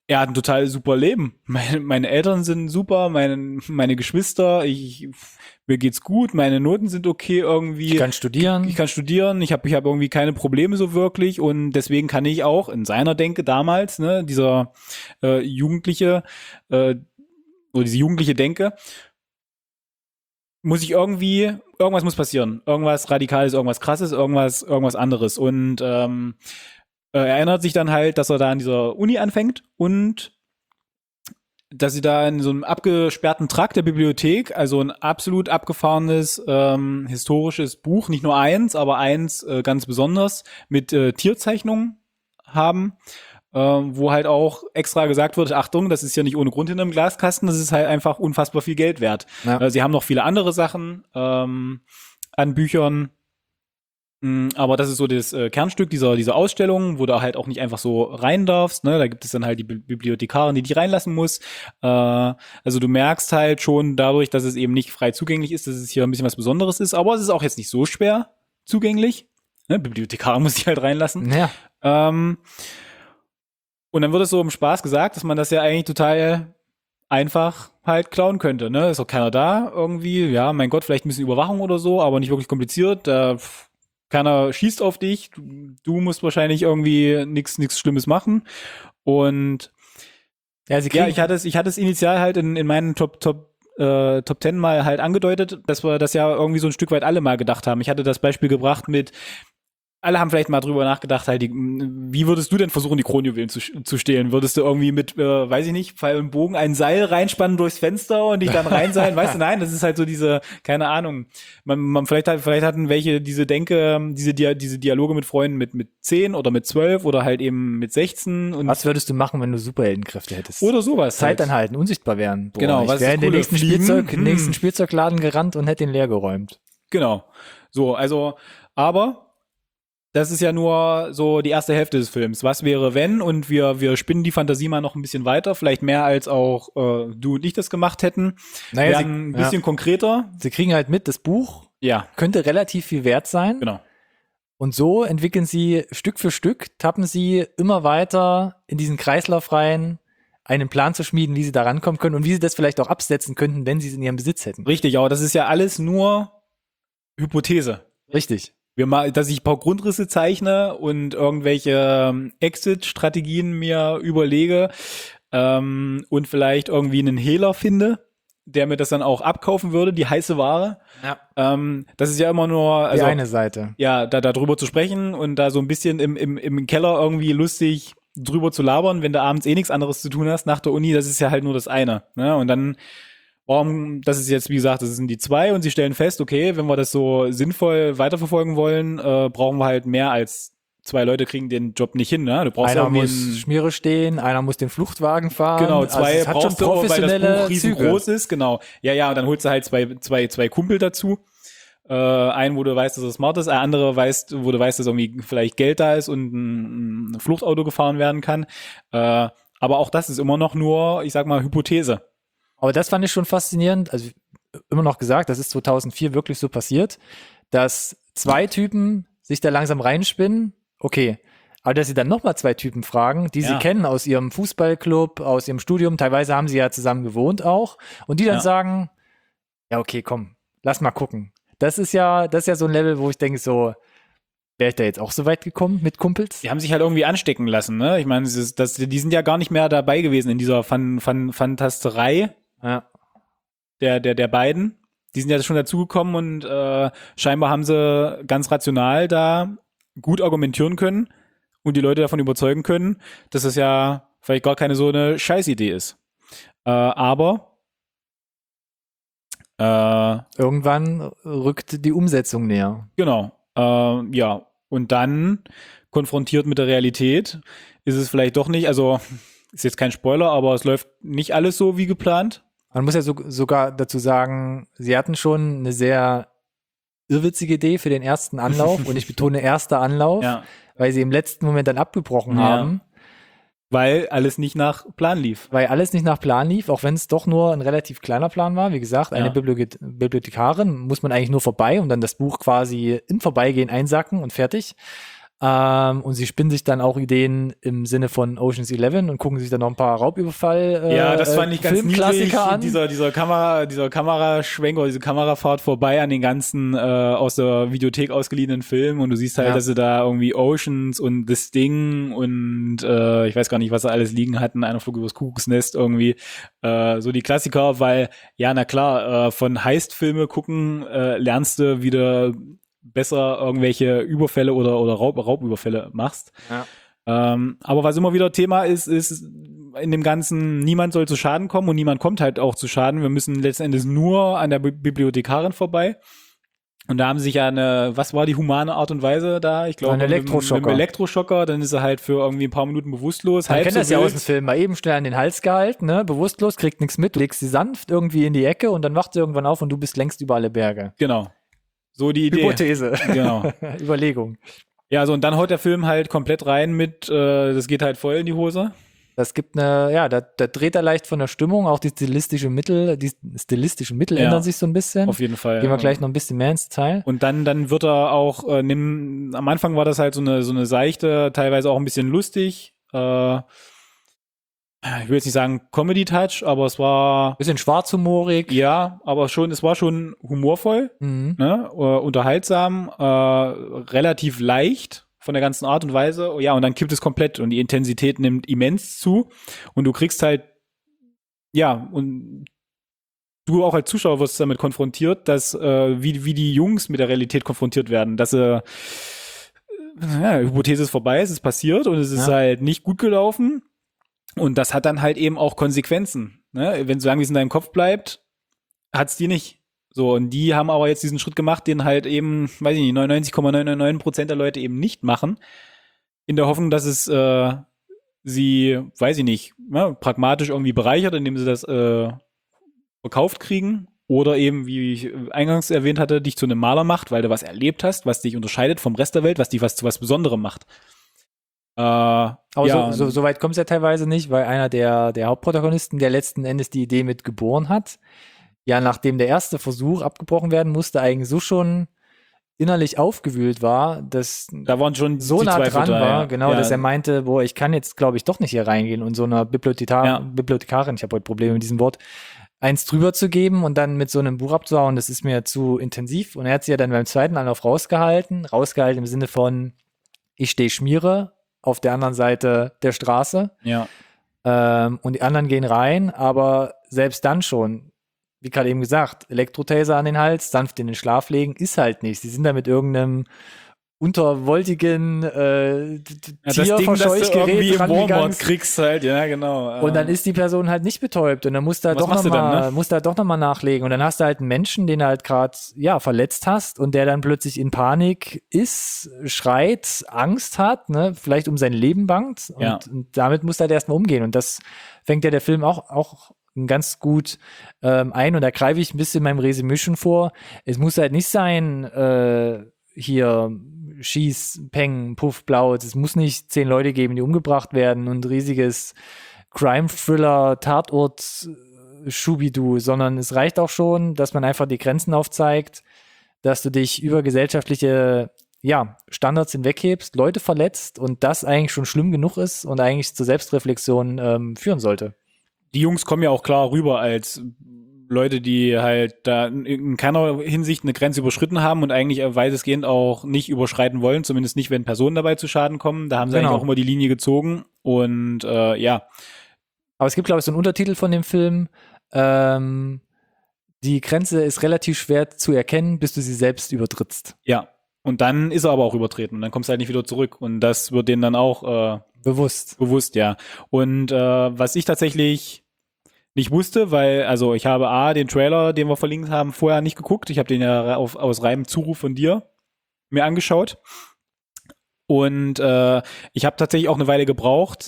er hat ein total super Leben. Meine, meine Eltern sind super, meine, meine Geschwister, ich, mir geht's gut, meine Noten sind okay irgendwie.
Ich kann studieren.
Ich kann studieren, ich habe ich hab irgendwie keine Probleme so wirklich und deswegen kann ich auch in seiner Denke damals, ne, dieser äh, Jugendliche, äh, oder diese jugendliche Denke, muss ich irgendwie, irgendwas muss passieren. Irgendwas Radikales, irgendwas Krasses, irgendwas, irgendwas anderes. Und ähm, er erinnert sich dann halt, dass er da an dieser Uni anfängt und dass sie da in so einem abgesperrten Trakt der Bibliothek, also ein absolut abgefahrenes ähm, historisches Buch, nicht nur eins, aber eins äh, ganz besonders mit äh, Tierzeichnungen haben, äh, wo halt auch extra gesagt wird, Achtung, das ist ja nicht ohne Grund in einem Glaskasten, das ist halt einfach unfassbar viel Geld wert.
Ja.
Äh, sie haben noch viele andere Sachen ähm, an Büchern, aber das ist so das äh, Kernstück dieser dieser Ausstellung, wo du halt auch nicht einfach so rein darfst. Ne? Da gibt es dann halt die Bi- Bibliothekarin, die dich reinlassen muss. Äh, also du merkst halt schon dadurch, dass es eben nicht frei zugänglich ist, dass es hier ein bisschen was Besonderes ist. Aber es ist auch jetzt nicht so schwer zugänglich. Ne? Bibliothekarin muss dich halt reinlassen.
Ja.
Ähm, und dann wird es so im Spaß gesagt, dass man das ja eigentlich total einfach halt klauen könnte. Ne? Ist auch keiner da irgendwie. Ja, mein Gott, vielleicht ein bisschen Überwachung oder so, aber nicht wirklich kompliziert. Äh, Keiner schießt auf dich, du, du musst wahrscheinlich irgendwie nichts nichts Schlimmes machen. Und
Ja, sie
ja,
kriegen,
ich hatte es, ich hatte es initial halt in, in meinen Top Top äh, Top Ten mal halt angedeutet, dass wir das ja irgendwie so ein Stück weit alle mal gedacht haben. Ich hatte das Beispiel gebracht mit, alle haben vielleicht mal drüber nachgedacht, halt, die, wie würdest du denn versuchen, die Kronjuwelen zu, zu stehlen? Würdest du irgendwie mit, äh, weiß ich nicht, Pfeil und Bogen ein Seil reinspannen durchs Fenster und dich dann reinseilen? Weißt du, nein, das ist halt so diese, keine Ahnung. Man, man vielleicht hat, vielleicht hatten welche diese Denke, diese, Dia, diese Dialoge mit Freunden mit, mit zehn oder mit zwölf oder halt eben mit sechzehn und.
Was würdest du machen, wenn du Superheldenkräfte hättest?
Oder sowas.
Zeit
halt.
anhalten, unsichtbar werden. Boah,
Genau, was
ich wäre
ist
in den
cool?
nächsten,
Fliegen?
Spielzeug,
Hm.
nächsten Spielzeugladen gerannt und hätte den leer geräumt.
Genau. So, also, aber das ist ja nur so die erste Hälfte des Films. Was wäre, wenn? Und wir wir spinnen die Fantasie mal noch ein bisschen weiter, vielleicht mehr als auch äh, du und ich das gemacht hätten.
Naja,
Wir
sie,
ein bisschen
ja.
konkreter.
sie kriegen halt mit, das Buch
Ja,
könnte relativ viel wert sein.
genau.
Und so entwickeln sie Stück für Stück, tappen sie immer weiter in diesen Kreislauf rein, einen Plan zu schmieden, wie sie da rankommen können und wie sie das vielleicht auch absetzen könnten, wenn sie es in ihrem Besitz hätten.
Richtig, aber das ist ja alles nur Hypothese.
Richtig.
Wir mal, dass ich ein paar Grundrisse zeichne und irgendwelche ähm, Exit-Strategien mir überlege ähm, und vielleicht irgendwie einen Hehler finde, der mir das dann auch abkaufen würde, die heiße Ware.
Ja.
Ähm, das ist ja immer nur, also
Die eine Seite.
ja, da, da drüber zu sprechen und da so ein bisschen im, im, im Keller irgendwie lustig drüber zu labern, wenn du abends eh nichts anderes zu tun hast nach der Uni, das ist ja halt nur das eine. Ne? Und dann, warum, das ist jetzt, wie gesagt, das sind die zwei und sie stellen fest, okay, wenn wir das so sinnvoll weiterverfolgen wollen, äh, brauchen wir halt mehr als zwei Leute kriegen den Job nicht hin. Ne? Du brauchst
Einer
irgendwie
muss
einen-
Schmiere stehen, einer muss den Fluchtwagen fahren.
Genau, zwei
also es hat schon
brauchst du, weil das
professionelle
Buch riesengroß ist, genau. Ja, ja, und dann holst du halt zwei, zwei, zwei Kumpel dazu. Äh, einen, wo du weißt, dass er smart ist, ein anderer weißt, wo du weißt, dass irgendwie vielleicht Geld da ist und ein, ein Fluchtauto gefahren werden kann. Äh, aber auch das ist immer noch nur, ich sag mal, Hypothese.
Aber das fand ich schon faszinierend. Also immer noch gesagt, das ist zweitausendvier wirklich so passiert, dass zwei Typen sich da langsam reinspinnen. Okay. Aber dass sie dann nochmal zwei Typen fragen, die
Ja.
sie kennen aus ihrem Fußballclub, aus ihrem Studium, teilweise haben sie ja zusammen gewohnt auch, und die dann
Ja.
sagen, ja okay, komm, lass mal gucken. Das ist ja, das ist ja so ein Level, wo ich denke so, wäre ich da jetzt auch so weit gekommen mit Kumpels?
Die haben sich halt irgendwie anstecken lassen, ne? Ich meine, das ist, das, die sind ja gar nicht mehr dabei gewesen in dieser Fan, Fan, Fantasterei
Ja.
der, der, der beiden. Die sind ja schon dazugekommen und äh, scheinbar haben sie ganz rational da gut argumentieren können und die Leute davon überzeugen können, dass das ja vielleicht gar keine so eine Scheißidee ist. Äh, aber äh,
Irgendwann rückt die Umsetzung näher.
genau, äh, ja. Und dann konfrontiert mit der Realität ist es vielleicht doch nicht, also ist jetzt kein Spoiler, aber es läuft nicht alles so wie geplant.
Man muss ja so, sogar dazu sagen, sie hatten schon eine sehr irrwitzige Idee für den ersten Anlauf und ich betone erster Anlauf,
Ja.
weil sie im letzten Moment dann abgebrochen
Ja.
haben,
Weil alles nicht nach Plan lief.
weil alles nicht nach Plan lief, auch wenn es doch nur ein relativ kleiner Plan war. Wie gesagt, eine
Ja.
Bibliothek- Bibliothekarin muss man eigentlich nur vorbei und dann das Buch quasi im Vorbeigehen einsacken und fertig. Ähm, und sie spinnen sich dann auch Ideen im Sinne von Ocean's Eleven und gucken sich dann noch ein paar Raubüberfall äh,
Ja, das fand ich ganz niedlich,
Filmklassiker an.
dieser, dieser Kamera, dieser Kameraschwenk oder diese Kamerafahrt vorbei an den ganzen äh, aus der Videothek ausgeliehenen Filmen und du siehst halt,
Ja.
dass sie da irgendwie Oceans und The Sting und äh, ich weiß gar nicht, was sie alles liegen hatten, einer flog übers Kuckucksnest irgendwie, äh, so die Klassiker, weil, ja, na klar, äh, von Heist-Filme gucken äh, lernst du wieder besser irgendwelche Überfälle oder, oder Raub, Raubüberfälle machst.
Ja.
Ähm, aber was immer wieder Thema ist, ist in dem Ganzen, niemand soll zu Schaden kommen und niemand kommt halt auch zu Schaden. Wir müssen letzten Endes nur an der Bi- Bibliothekarin vorbei. Und da haben sie sich ja eine, was war die humane Art und Weise da? Ich glaube,
Ein Elektroschocker.
Mit dem Elektroschocker, dann ist er halt für irgendwie ein paar Minuten bewusstlos.
Man
halb
kennt
so
das ja
wild.
aus dem Film. Mal eben schnell an den Hals gehalten, ne? Bewusstlos, kriegt nichts mit, du legst sie sanft irgendwie in die Ecke und dann wacht sie irgendwann auf und du bist längst über alle Berge.
Genau. So die Idee.
Hypothese.
Genau.
Überlegung.
Ja, so und dann haut der Film halt komplett rein mit, äh, das geht halt voll in die Hose.
Das gibt eine, ja, da, da dreht er leicht von der Stimmung, auch die stilistische Mittel, die stilistischen Mittel
Ja,
ändern sich so ein bisschen.
Auf jeden Fall.
Gehen wir gleich noch ein bisschen mehr ins Detail.
Und dann, dann wird er auch, äh, nimm, am Anfang war das halt so eine, so eine seichte, teilweise auch ein bisschen lustig. Äh, ich will jetzt nicht sagen Comedy-Touch, aber es war,
Bisschen schwarzhumorig.
ja, aber schon, es war schon humorvoll,
Mhm.
ne, äh, unterhaltsam, äh, relativ leicht von der ganzen Art und Weise. Ja, und dann kippt es komplett und die Intensität nimmt immens zu und du kriegst halt, ja, und du auch als Zuschauer wirst damit konfrontiert, dass äh, wie, wie die Jungs mit der Realität konfrontiert werden, dass sie, äh, ja, die Hypothese ist vorbei, es ist passiert und es ist
Ja.
halt nicht gut gelaufen und das hat dann halt eben auch Konsequenzen. Ne? Wenn solange es in deinem Kopf bleibt, hat's die nicht. So, und die haben aber jetzt diesen Schritt gemacht, den halt eben, weiß ich nicht, neunundneunzig Komma neunundneunzig Prozent der Leute eben nicht machen, in der Hoffnung, dass es äh, sie, weiß ich nicht, ja, pragmatisch irgendwie bereichert, indem sie das äh, verkauft kriegen oder eben, wie ich eingangs erwähnt hatte, dich zu einem Maler macht, weil du was erlebt hast, was dich unterscheidet vom Rest der Welt, was dich was zu was Besonderem macht. Äh,
Aber
ja,
so, so, so weit kommt es ja teilweise nicht, weil einer der, der Hauptprotagonisten, der letzten Endes die Idee mit geboren hat, ja, nachdem der erste Versuch abgebrochen werden musste, eigentlich so schon innerlich aufgewühlt war, dass
da waren schon
so
die
nah
Zweifel
dran
da,
war,
ja.
genau,
ja.
dass er meinte, boah, ich kann jetzt, glaube ich, doch nicht hier reingehen und so einer Bibliothekar
Ja.
Bibliothekarin, ich habe heute Probleme mit diesem Wort, eins drüber zu geben und dann mit so einem Buch abzuhauen, das ist mir zu intensiv. Und er hat sie ja dann beim zweiten Anlauf rausgehalten, rausgehalten im Sinne von, ich stehe Schmiere auf der anderen Seite der Straße
Ja.
ähm, und die anderen gehen rein, aber selbst dann schon, wie gerade eben gesagt, Elektrotaser an den Hals, sanft in den Schlaf legen, ist halt nicht. Sie sind da mit irgendeinem untervoltigen äh,
Ja, das Ding, dass du irgendwie
Tierverscheuchgerät
im Walmart
rangegangen.
kriegst halt, ja, genau.
Und dann ist die Person halt nicht betäubt und dann musst du halt
Was
doch
machst du
nochmal
dann, ne?
musst du halt doch noch mal nachlegen und dann hast du halt einen Menschen, den du halt gerade ja verletzt hast und der dann plötzlich in Panik ist, schreit, Angst hat, ne, vielleicht um sein Leben bangt und,
Ja.
und damit musst du halt erstmal umgehen und das fängt ja der Film auch auch ganz gut ähm, ein und da greife ich ein bisschen in meinem Resümee schon vor. Es muss halt nicht sein, äh, hier Schieß, Peng, Puff, Blau. Es muss nicht zehn Leute geben, die umgebracht werden und riesiges Crime-Thriller, Tatort, äh, Schubidu, sondern es reicht auch schon, dass man einfach die Grenzen aufzeigt, dass du dich über gesellschaftliche ja, Standards hinweghebst, Leute verletzt und das eigentlich schon schlimm genug ist und eigentlich zur Selbstreflexion ähm, führen sollte.
Die Jungs kommen ja auch klar rüber als Leute, die halt da in keiner Hinsicht eine Grenze überschritten haben und eigentlich weitestgehend auch nicht überschreiten wollen, zumindest nicht, wenn Personen dabei zu Schaden kommen. Da haben sie
Genau.
eigentlich auch immer die Linie gezogen und äh, ja.
Aber es gibt, glaube ich, so einen Untertitel von dem Film, ähm, die Grenze ist relativ schwer zu erkennen, bis du sie selbst übertrittst.
Ja. Und dann ist er aber auch übertreten und dann kommst du halt nicht wieder zurück und das wird denen dann auch äh,
Bewusst.
bewusst, ja. Und äh, was ich tatsächlich nicht wusste, weil, also ich habe A, den Trailer, den wir verlinkt haben, vorher nicht geguckt. Ich habe den ja auf, aus reinem Zuruf von dir mir angeschaut. Und äh, ich habe tatsächlich auch eine Weile gebraucht.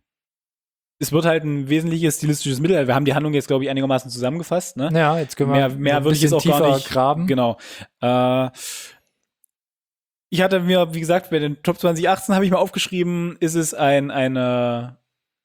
Es wird halt ein wesentliches stilistisches Mittel. Wir haben die Handlung jetzt, glaube ich, einigermaßen zusammengefasst. Ne?
Ja, jetzt können wir
Mehr, mehr
ein
würde ich jetzt
bisschen
auch gar
tiefer
nicht
graben.
Genau. Äh, ich hatte mir, wie gesagt, bei den Top zwanzig achtzehn habe ich mal aufgeschrieben, ist es ein eine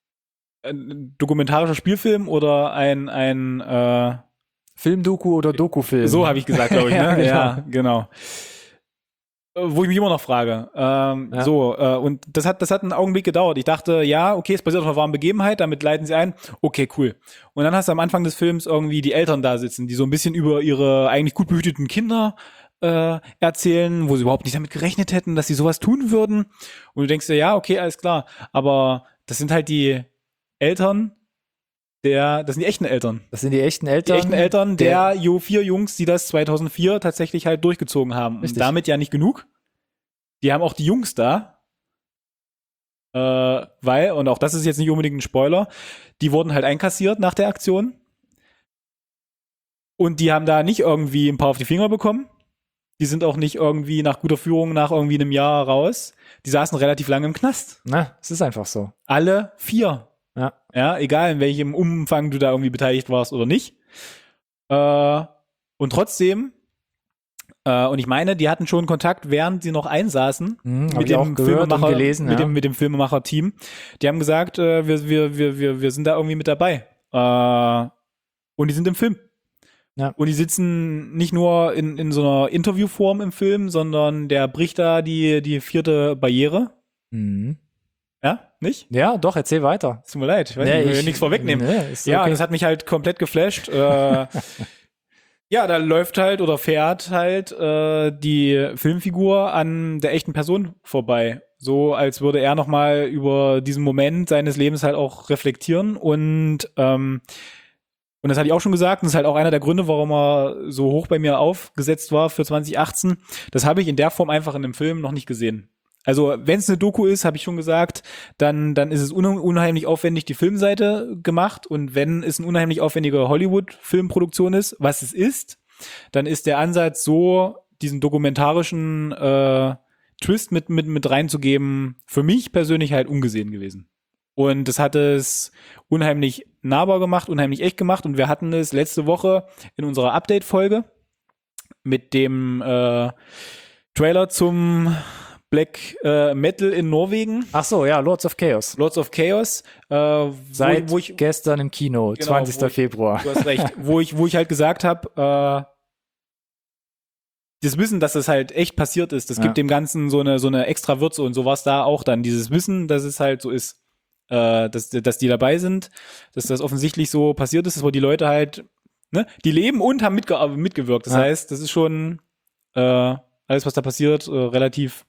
ein dokumentarischer Spielfilm oder ein ein äh,
Filmdoku oder Dokufilm.
so habe ich gesagt, glaube ich, ne?
Ja, genau.
Ja, genau. wo ich mich immer noch frage. Ähm,
Ja.
So, äh, und das hat, das hat einen Augenblick gedauert. Ich dachte, ja, okay, es basiert auf einer wahren Begebenheit, damit leiten sie ein. Okay, cool. Und dann hast du am Anfang des Films irgendwie die Eltern da sitzen, die so ein bisschen über ihre eigentlich gut behüteten Kinder äh, erzählen, wo sie überhaupt nicht damit gerechnet hätten, dass sie sowas tun würden. Und du denkst dir, ja, okay, alles klar. Aber das sind halt die Eltern der, das sind die echten Eltern.
Das sind die echten
Die
Eltern.
echten Eltern der, der Jo vier Jungs, die das zweitausendvier tatsächlich halt durchgezogen haben.
Richtig.
Und damit ja nicht genug. Die haben auch die Jungs da. Äh, weil, und auch das ist jetzt nicht unbedingt ein Spoiler, die wurden halt einkassiert nach der Aktion. Und die haben da nicht irgendwie ein paar auf die Finger bekommen. Die sind auch nicht irgendwie nach guter Führung nach irgendwie einem Jahr raus. Die saßen relativ lange im Knast.
Na, es ist einfach so.
Alle vier.
Ja.
Ja, egal in welchem Umfang du da irgendwie beteiligt warst oder nicht. Äh, und trotzdem, äh, und ich meine, die hatten schon Kontakt, während sie noch einsaßen,
Mhm, hab
mit
ich auch
dem
gehört und
Filmemacher,
gelesen,
mit
ja.
dem, mit dem Filmemacher-Team. Die haben gesagt, äh, wir, wir, wir, wir, wir sind da irgendwie mit dabei. Äh, und die sind im Film.
Ja.
Und die sitzen nicht nur in, in so einer Interviewform im Film, sondern der bricht da die, die vierte Barriere.
Mhm.
Ja, nicht?
Ja, doch, erzähl weiter.
Tut mir leid, ich weiß
Nee,
nicht, ich will
ich-
nichts vorwegnehmen.
Nee, ist
Ja,
okay.
und das hat mich halt komplett geflasht. äh, ja, da läuft halt oder fährt halt äh, die Filmfigur an der echten Person vorbei. So, als würde er nochmal über diesen Moment seines Lebens halt auch reflektieren. Und ähm, und das hatte ich auch schon gesagt, und das ist halt auch einer der Gründe, warum er so hoch bei mir aufgesetzt war für zwanzig achtzehn. Das habe ich in der Form einfach in einem Film noch nicht gesehen. Also wenn es eine Doku ist, habe ich schon gesagt, dann dann ist es un- unheimlich aufwendig die Filmseite gemacht, und wenn es eine unheimlich aufwendige Hollywood-Filmproduktion ist, was es ist, dann ist der Ansatz so, diesen dokumentarischen äh, Twist mit mit mit reinzugeben, für mich persönlich halt ungesehen gewesen. Und das hat es unheimlich nahbar gemacht, unheimlich echt gemacht, und wir hatten es letzte Woche in unserer Update-Folge mit dem äh, Trailer zum Black äh, Metal in Norwegen,
Ach so, ja, Lords of Chaos.
Lords of Chaos, äh, wo,
Seit
wo ich,
gestern im Kino,
Genau,
zwanzigster
wo ich-
Februar.
du hast recht, wo ich, wo ich halt gesagt habe, äh, das Wissen, dass es halt echt passiert ist, das
Ja.
gibt dem Ganzen so eine so eine extra Würze, und so war es da auch dann. Dieses Wissen, dass es halt so ist, äh, dass, dass die dabei sind, dass das offensichtlich so passiert ist, dass wo die Leute halt, ne, die leben und haben mitge mitgewirkt. Das
Ja.
heißt, das ist schon äh, alles, was da passiert, äh, relativ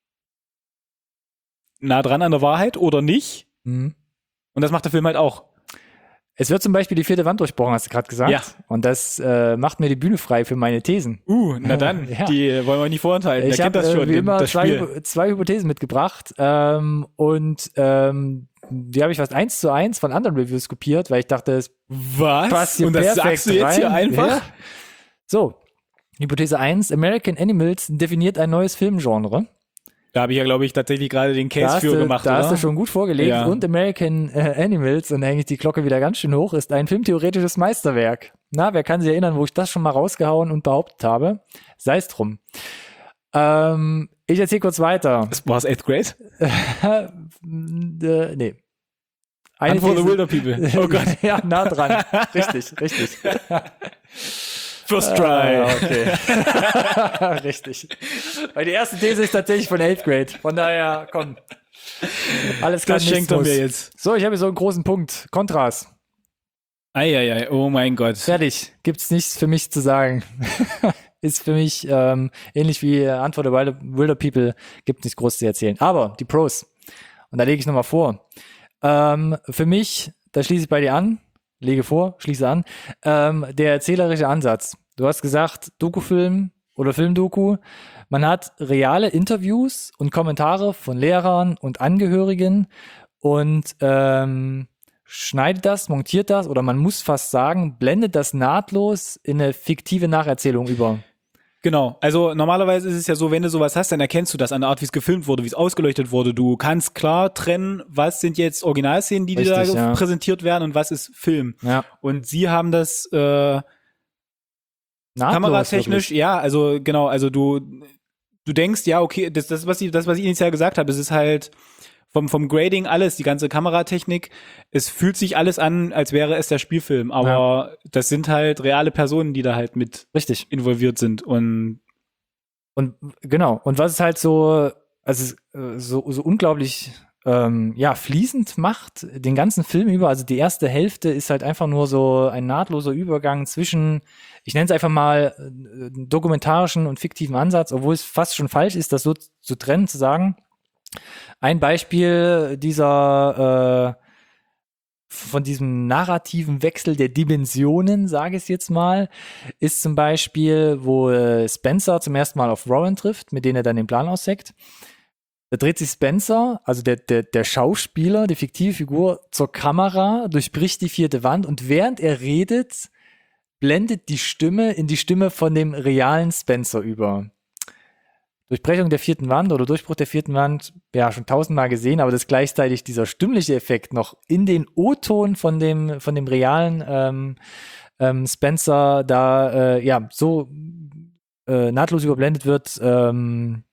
nah dran an der Wahrheit oder nicht.
Mhm.
Und das macht der Film halt auch.
Es wird zum Beispiel die vierte Wand durchbrochen, hast du gerade gesagt.
Ja.
Und das äh, macht mir die Bühne frei für meine Thesen.
Uh, na dann,
Ja.
die wollen wir nicht vorenthalten.
Ich
Der kennt
habe
das schon,
äh, wie
den-
immer
das
zwei,
Spiel.
Hypo- zwei Hypothesen mitgebracht ähm, und ähm, die habe ich fast eins zu eins von anderen Reviews kopiert, weil ich dachte, es
Was?
passt hier
Und das
perfekt
sagst du jetzt
rein.
hier einfach?
Ja. So, Hypothese eins, American Animals definiert ein neues Filmgenre.
Da habe ich ja, glaube ich, tatsächlich gerade den
Da
Case
hast,
für
du,
gemacht,
da
oder?
hast du schon gut vorgelegt.
Ja.
Und American äh, Animals, und da hänge ich die Glocke wieder ganz schön hoch, ist ein filmtheoretisches Meisterwerk. Na, wer kann sich erinnern, wo ich das schon mal rausgehauen und behauptet habe? Sei es drum. Ähm, ich erzähle kurz weiter.
War es eighth Grade?
äh, nee. Eine
Hunt for the
These-
Wilder People. Oh Gott.
ja, nah dran. Richtig, richtig.
First try.
Ah, okay. Richtig. Weil die erste These ist tatsächlich von eighth Grade. Von daher, komm. Alles kann,
Das
nichts
schenkt er
muss.
mir jetzt.
So, ich habe hier so einen großen Punkt. Kontras.
Eieiei, oh mein Gott.
Fertig. Gibt's nichts für mich zu sagen. Ist für mich ähm, ähnlich wie Antwort der Wilder, Wilder People, gibt nichts groß zu erzählen. Aber die Pros. Und da lege ich nochmal vor. Ähm, für mich, da schließe ich bei dir an, lege vor, schließe an, ähm, der erzählerische Ansatz. Du hast gesagt, Dokufilm oder Filmdoku. Man hat reale Interviews und Kommentare von Lehrern und Angehörigen und ähm, schneidet das, montiert das, oder man muss fast sagen, blendet das nahtlos in eine fiktive Nacherzählung über.
Genau, also normalerweise ist es ja so, wenn du sowas hast, dann erkennst du das an der Art, wie es gefilmt wurde, wie es ausgeleuchtet wurde. Du kannst klar trennen, was sind jetzt Originalszenen, die dir da
Richtig, ja.
präsentiert werden, und was ist Film.
Ja.
Und sie haben das äh,
Nahtlos,
kameratechnisch,
wirklich.
ja, also genau, also du du denkst, ja, okay, das das was ich das was ich initial gesagt habe, es ist halt vom vom Grading alles, die ganze Kameratechnik, es fühlt sich alles an, als wäre es der Spielfilm, aber das sind halt reale Personen, die da halt mit
Richtig.
involviert sind, und
Und Und genau, und was es halt so, also äh, so, so unglaublich ähm, ja, fließend macht, den ganzen Film über, also die erste Hälfte ist halt einfach nur so ein nahtloser Übergang zwischen, ich nenne es einfach mal äh, dokumentarischen und fiktiven Ansatz, obwohl es fast schon falsch ist, das so zu trennen, zu sagen. Ein Beispiel dieser äh, von diesem narrativen Wechsel der Dimensionen, sage ich es jetzt mal, ist zum Beispiel, wo äh, Spencer zum ersten Mal auf Rowan trifft, mit denen er dann den Plan ausheckt. Da dreht sich Spencer, also der, der, der Schauspieler, die fiktive Figur, zur Kamera, durchbricht die vierte Wand und während er redet, blendet die Stimme in die Stimme von dem realen Spencer über. Durchbrechung der vierten Wand oder Durchbruch der vierten Wand, ja, schon tausendmal gesehen, aber das gleichzeitig dieser stimmliche Effekt noch in den O-Ton von dem, von dem realen ähm, ähm, Spencer da, äh, ja, so äh, nahtlos überblendet wird, ähm,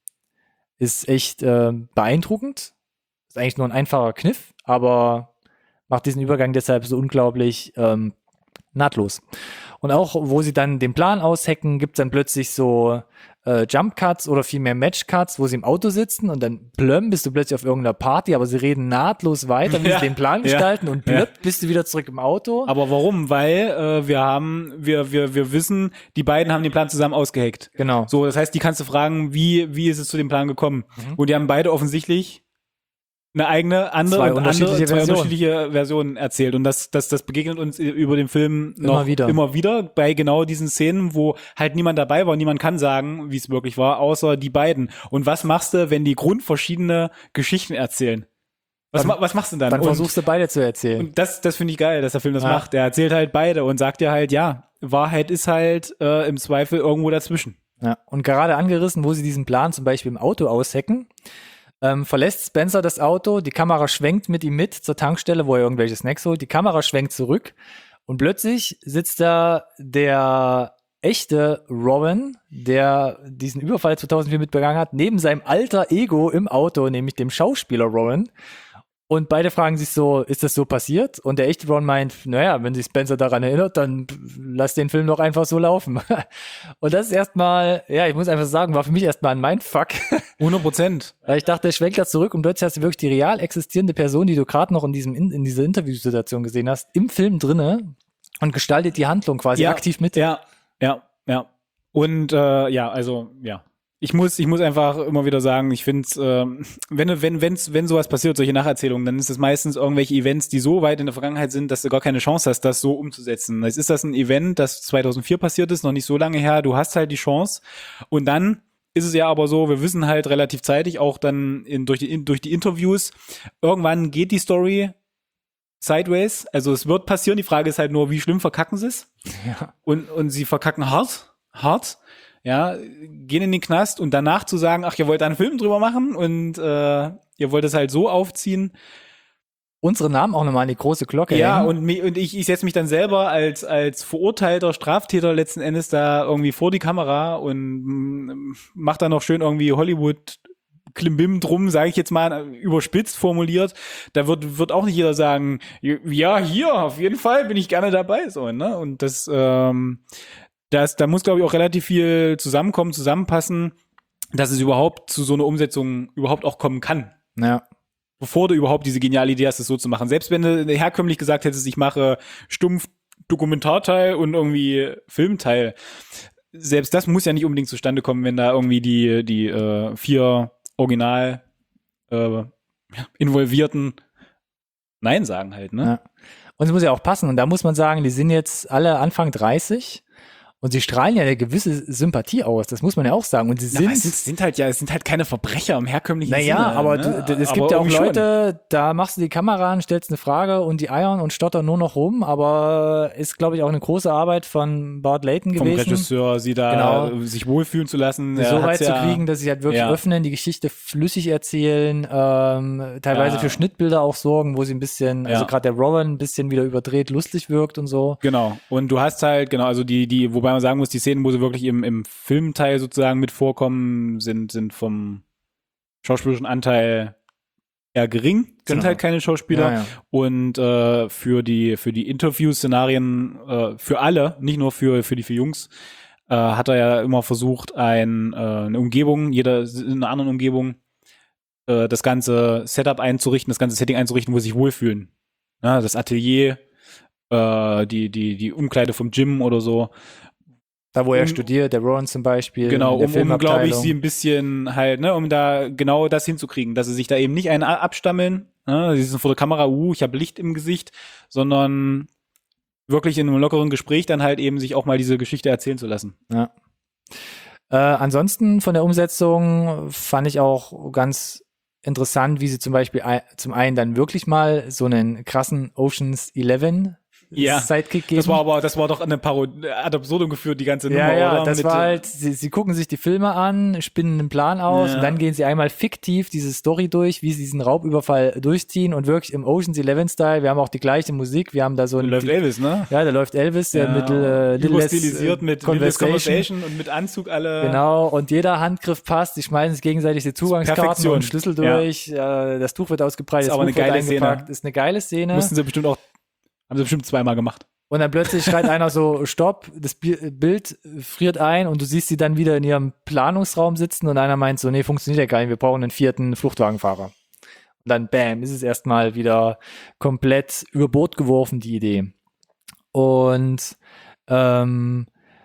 ist echt äh, beeindruckend. Ist eigentlich nur ein einfacher Kniff, aber macht diesen Übergang deshalb so unglaublich ähm, nahtlos. Und auch, wo sie dann den Plan aushacken, gibt es dann plötzlich so äh, Jump-Cuts oder vielmehr Match-Cuts, wo sie im Auto sitzen und dann plömm bist du plötzlich auf irgendeiner Party, aber sie reden nahtlos weiter, wie
Ja,
sie den Plan
ja,
gestalten und plöpp
ja.
bist du wieder zurück im Auto.
Aber warum? Weil äh, wir haben, wir, wir, wir wissen, die beiden haben den Plan zusammen ausgeheckt.
Genau.
So, das heißt, die kannst du fragen, wie, wie ist es zu dem Plan gekommen?
Mhm.
Und die haben beide offensichtlich eine eigene, andere,
Zwei
und
unterschiedliche
andere, zwei
Versionen.
unterschiedliche Versionen erzählt. Und das, das, das begegnet uns über den Film noch
Immer wieder.
immer wieder bei genau diesen Szenen, wo halt niemand dabei war und niemand kann sagen, wie es wirklich war, außer die beiden. Und was machst du, wenn die grundverschiedene Geschichten erzählen? Was,
Dann-
ma- was machst du dann?
Dann
Und-
versuchst du beide zu erzählen.
Und das, das finde ich geil, dass der Film das
Ja.
macht. Er erzählt halt beide und sagt dir halt, ja, Wahrheit ist halt äh, im Zweifel irgendwo dazwischen.
Ja, und gerade angerissen, wo sie diesen Plan zum Beispiel im Auto aushacken, ähm, verlässt Spencer das Auto, die Kamera schwenkt mit ihm mit zur Tankstelle, wo er irgendwelche Snacks holt, die Kamera schwenkt zurück und plötzlich sitzt da der echte Rowan, der diesen Überfall zweitausendvier mitbegangen hat, neben seinem alter Ego im Auto, nämlich dem Schauspieler Rowan. Und beide fragen sich so, ist das so passiert? Und der echte Ron meint, naja, wenn sich Spencer daran erinnert, dann lass den Film doch einfach so laufen. Und das ist erstmal, ja, ich muss einfach sagen, war für mich erstmal ein Mindfuck.
hundert Prozent.
Weil ich dachte, schwenkt da zurück und plötzlich hast du wirklich die real existierende Person, die du gerade noch in diesem in, in dieser Interviewsituation gesehen hast, im Film drinne und gestaltet die Handlung quasi
Ja,
aktiv mit.
Ja, ja, ja. Und äh, ja, also, ja. Ich muss, ich muss einfach immer wieder sagen, ich finde, ähm, wenn, wenn, wenn's, wenn sowas passiert, solche Nacherzählungen, dann ist es meistens irgendwelche Events, die so weit in der Vergangenheit sind, dass du gar keine Chance hast, das so umzusetzen. Jetzt ist das ein Event, das zweitausendvier passiert ist, noch nicht so lange her, du hast halt die Chance. Und dann ist es ja aber so, wir wissen halt relativ zeitig, auch dann in, durch, die, in, durch die Interviews, irgendwann geht die Story sideways, also es wird passieren, die Frage ist halt nur, wie schlimm verkacken sie es?
Ja.
Und, und sie verkacken hart, hart, ja, gehen in den Knast und danach zu sagen, ach, ihr wollt da einen Film drüber machen und äh, ihr wollt es halt so aufziehen.
Unsere Namen auch nochmal an die große Glocke
Ja,
hängen.
und, mi- und ich, ich setze mich dann selber als, als verurteilter Straftäter letzten Endes da irgendwie vor die Kamera und mm, mach da noch schön irgendwie Hollywood Klimbim drum, sage ich jetzt mal, überspitzt formuliert. Da wird, wird auch nicht jeder sagen, ja, hier, auf jeden Fall bin ich gerne dabei, so, ne? Und das, ähm, das, da muss, glaube ich, auch relativ viel zusammenkommen, zusammenpassen, dass es überhaupt zu so einer Umsetzung überhaupt auch kommen kann.
Ja.
Bevor du überhaupt diese geniale Idee hast, es so zu machen. Selbst wenn du herkömmlich gesagt hättest, ich mache stumpf Dokumentarteil und irgendwie Filmteil, selbst das muss ja nicht unbedingt zustande kommen, wenn da irgendwie die, die äh, vier original äh, involvierten Nein sagen halt, ne?
Ja. Und es muss ja auch passen. Und da muss man sagen, die sind jetzt alle Anfang dreißig und sie strahlen ja eine gewisse Sympathie aus. Das muss man ja auch sagen. Und sie
Na,
sind.
weil es sind, sind halt ja, es sind halt keine Verbrecher im herkömmlichen
Naja,
Sinne.
aber
ne?
du, du, es
Aber
gibt ja auch
irgendwie schon.
Leute, da machst du die Kamera an, stellst eine Frage und die eiern und stottern nur noch rum, aber ist, glaube ich, auch eine große Arbeit von Bart Layton
vom
gewesen,
Regisseur, sie da
Genau.
äh, sich wohlfühlen zu lassen.
die
Er
so
hat's
weit
ja,
zu kriegen, dass sie halt wirklich
ja.
öffnen, die Geschichte flüssig erzählen, ähm, teilweise
Ja.
für Schnittbilder auch sorgen, wo sie ein bisschen, also
Ja.
gerade der Rowan ein bisschen wieder überdreht, lustig wirkt und so.
Genau. Und du hast halt, genau, also die, die, wobei man sagen muss, die Szenen, wo sie wirklich im, im Filmteil sozusagen mit vorkommen, sind, sind vom schauspielerischen Anteil eher gering, sind
Genau.
halt keine Schauspieler.
Ja, ja.
Und äh, für die, für die Interview-Szenarien, äh, für alle, nicht nur für, für die vier Jungs, äh, hat er ja immer versucht, ein, äh, eine Umgebung, jeder in einer anderen Umgebung, äh, das ganze Setup einzurichten, das ganze Setting einzurichten, wo sie sich wohlfühlen. Ja, das Atelier, äh, die, die, die Umkleide vom Gym oder so.
Da, wo er
Um-
studiert, der Ron zum Beispiel.
Genau,
in der
um, um glaube ich,
Filmabteilung.
sie ein bisschen halt, ne, um da genau das hinzukriegen, dass sie sich da eben nicht einen a- abstammeln, ne, sie sind vor der Kamera, uh, ich habe Licht im Gesicht, sondern wirklich in einem lockeren Gespräch dann halt eben sich auch mal diese Geschichte erzählen zu lassen.
Ja. Äh, ansonsten von der Umsetzung fand ich auch ganz interessant, wie sie zum Beispiel ein, zum einen dann wirklich mal so einen krassen Ocean's Eleven
Ja,
Sidekick geben.
Das war aber, das war doch eine Parodie, ad absurdum geführt, die ganze
ja,
Nummer,
ja,
oder?
das
Mit,
war halt, sie, sie gucken sich die Filme an, spinnen einen Plan aus
Ja.
und dann gehen sie einmal fiktiv diese Story durch, wie sie diesen Raubüberfall durchziehen und wirklich im Ocean's Eleven Style. Wir haben auch die gleiche Musik, wir haben da so
Da
ein,
läuft
die,
Elvis, ne?
ja, da läuft Elvis, der mit äh, Little Less,
überstilisiert
äh,
mit
Conversation.
Conversation und mit Anzug alle.
Genau, und jeder Handgriff passt, die schmeißen sich gegenseitig die Zugangskarten
Perfektion.
und Schlüssel
Ja.
durch, äh, das Tuch wird ausgebreitet,
Ist
das
aber
Buch
eine
wird
geile
eingepackt,
Szene.
ist eine geile Szene.
Mussten sie bestimmt auch, haben sie bestimmt zweimal gemacht.
Und dann plötzlich schreit einer so, stopp, das Bi- Bild friert ein und du siehst sie dann wieder in ihrem Planungsraum sitzen und einer meint so, nee, funktioniert ja gar nicht, wir brauchen einen vierten Fluchtwagenfahrer. Und dann bam, ist es erstmal wieder komplett über Bord geworfen, die Idee. Und ähm,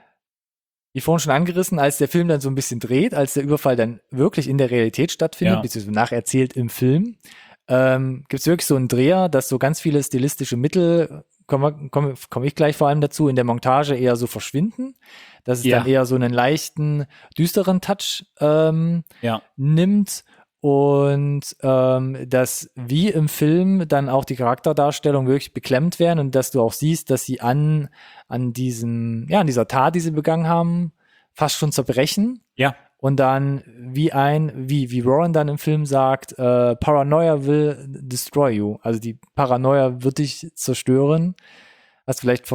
wie vorhin schon angerissen, als der Film dann so ein bisschen dreht, als der Überfall dann wirklich in der Realität stattfindet,
Ja.
beziehungsweise nacherzählt im Film, ähm, gibt es wirklich so einen Dreher, dass so ganz viele stilistische Mittel, komme komm, komm ich gleich vor allem dazu, in der Montage eher so verschwinden, dass es
Ja.
dann eher so einen leichten, düsteren Touch ähm,
Ja.
nimmt und ähm, dass wie im Film dann auch die Charakterdarstellung wirklich beklemmt werden und dass du auch siehst, dass sie an, an diesem, ja, an dieser Tat, die sie begangen haben, fast schon zerbrechen.
Ja.
Und dann wie ein, wie, wie Warren dann im Film sagt, äh, Paranoia will destroy you. Also die Paranoia wird dich zerstören. Hast vielleicht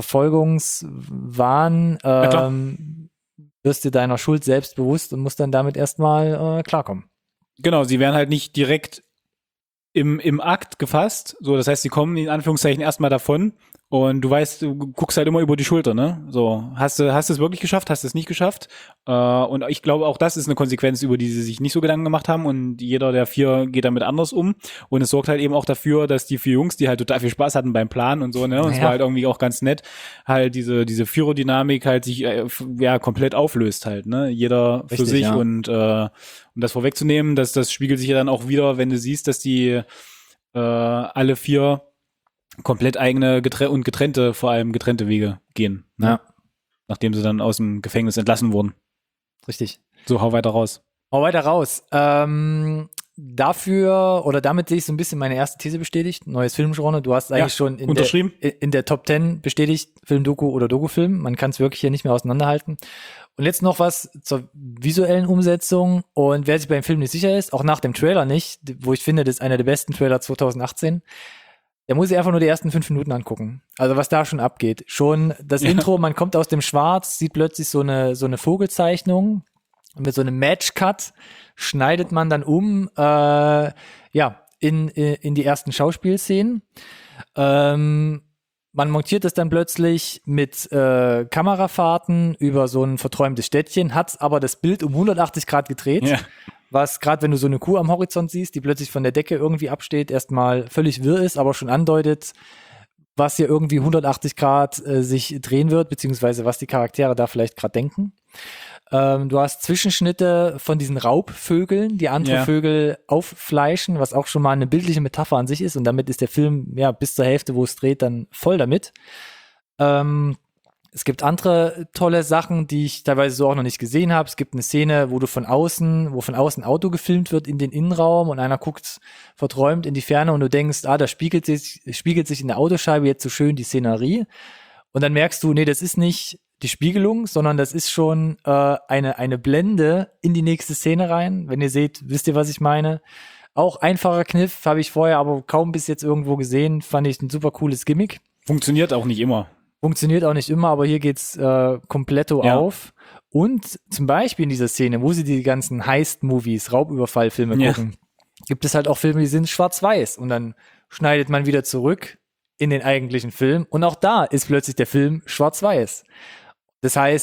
Verfolgungswahn,
klar.
ähm, wirst dir deiner Schuld selbst bewusst und musst dann damit erstmal äh, klarkommen.
Genau, sie werden halt nicht direkt im, im Akt gefasst. So, das heißt, sie kommen in Anführungszeichen erstmal davon und du weißt, du guckst halt immer über die Schulter, ne? So, hast du, hast du es wirklich geschafft, hast du es nicht geschafft? Äh, und ich glaube, auch das ist eine Konsequenz, über die sie sich nicht so Gedanken gemacht haben und jeder der vier geht damit anders um. Und es sorgt halt eben auch dafür, dass die vier Jungs, die halt total viel Spaß hatten beim Planen und so, ne? Und es
Ja.
war halt irgendwie auch ganz nett, halt diese, diese Vierer-Dynamik halt sich, äh, f- ja, komplett auflöst halt, ne? Jeder für
Richtig,
sich
ja.
und, äh, um das vorwegzunehmen, dass das spiegelt sich ja dann auch wieder, wenn du siehst, dass die äh, alle vier komplett eigene getre und getrennte, vor allem getrennte Wege gehen. Ne?
Ja.
Nachdem sie dann aus dem Gefängnis entlassen wurden.
Richtig.
So, hau weiter raus.
Hau weiter raus. Ähm, dafür oder damit sehe ich so ein bisschen meine erste These bestätigt. Neues Filmgenre. Du hast eigentlich
Ja,
schon in
unterschrieben.
der, in der Top Ten bestätigt, Film-Doku oder Doku-Film. Man kann es wirklich hier nicht mehr auseinanderhalten. Und jetzt noch was zur visuellen Umsetzung. Und wer sich beim Film nicht sicher ist, auch nach dem Trailer nicht, wo ich finde, das ist einer der besten Trailer zwanzig achtzehn, der muss sich einfach nur die ersten fünf Minuten angucken. Also was da schon abgeht. Schon das
Ja.
Intro, man kommt aus dem Schwarz, sieht plötzlich so eine, so eine Vogelzeichnung. Und mit so einem Match-Cut schneidet man dann um, äh, ja, in, in die ersten Schauspielszenen. Ähm, man montiert es dann plötzlich mit äh, Kamerafahrten über so ein verträumtes Städtchen, hat aber das Bild um hundertachtzig Grad gedreht.
Ja.
Was gerade, wenn du so eine Kuh am Horizont siehst, die plötzlich von der Decke irgendwie absteht, erstmal völlig wirr ist, aber schon andeutet, was hier irgendwie hundertachtzig Grad äh, sich drehen wird, beziehungsweise was die Charaktere da vielleicht gerade denken. Ähm, du hast Zwischenschnitte von diesen Raubvögeln, die andere
Ja.
Vögel auffleischen, was auch schon mal eine bildliche Metapher an sich ist. Und damit ist der Film ja bis zur Hälfte, wo es dreht, dann voll damit. Ähm, es gibt andere tolle Sachen, die ich teilweise so auch noch nicht gesehen habe. Es gibt eine Szene, wo du von außen, wo von außen ein Auto gefilmt wird in den Innenraum und einer guckt verträumt in die Ferne und du denkst, ah, da spiegelt sich, spiegelt sich in der Autoscheibe jetzt so schön die Szenerie. Und dann merkst du, nee, das ist nicht die Spiegelung, sondern das ist schon äh, eine, eine Blende in die nächste Szene rein. Wenn ihr seht, wisst ihr, was ich meine. Auch einfacher Kniff, habe ich vorher aber kaum bis jetzt irgendwo gesehen. Fand ich ein super cooles Gimmick.
Funktioniert auch nicht immer.
Funktioniert auch nicht immer, aber hier geht's äh, kompletto
Ja.
auf. Und zum Beispiel in dieser Szene, wo sie die ganzen Heist-Movies, Raubüberfallfilme
Ja.
gucken, gibt es halt auch Filme, die sind schwarz-weiß. Und dann schneidet man wieder zurück in den eigentlichen Film. Und auch da ist plötzlich der Film schwarz-weiß. Das heißt,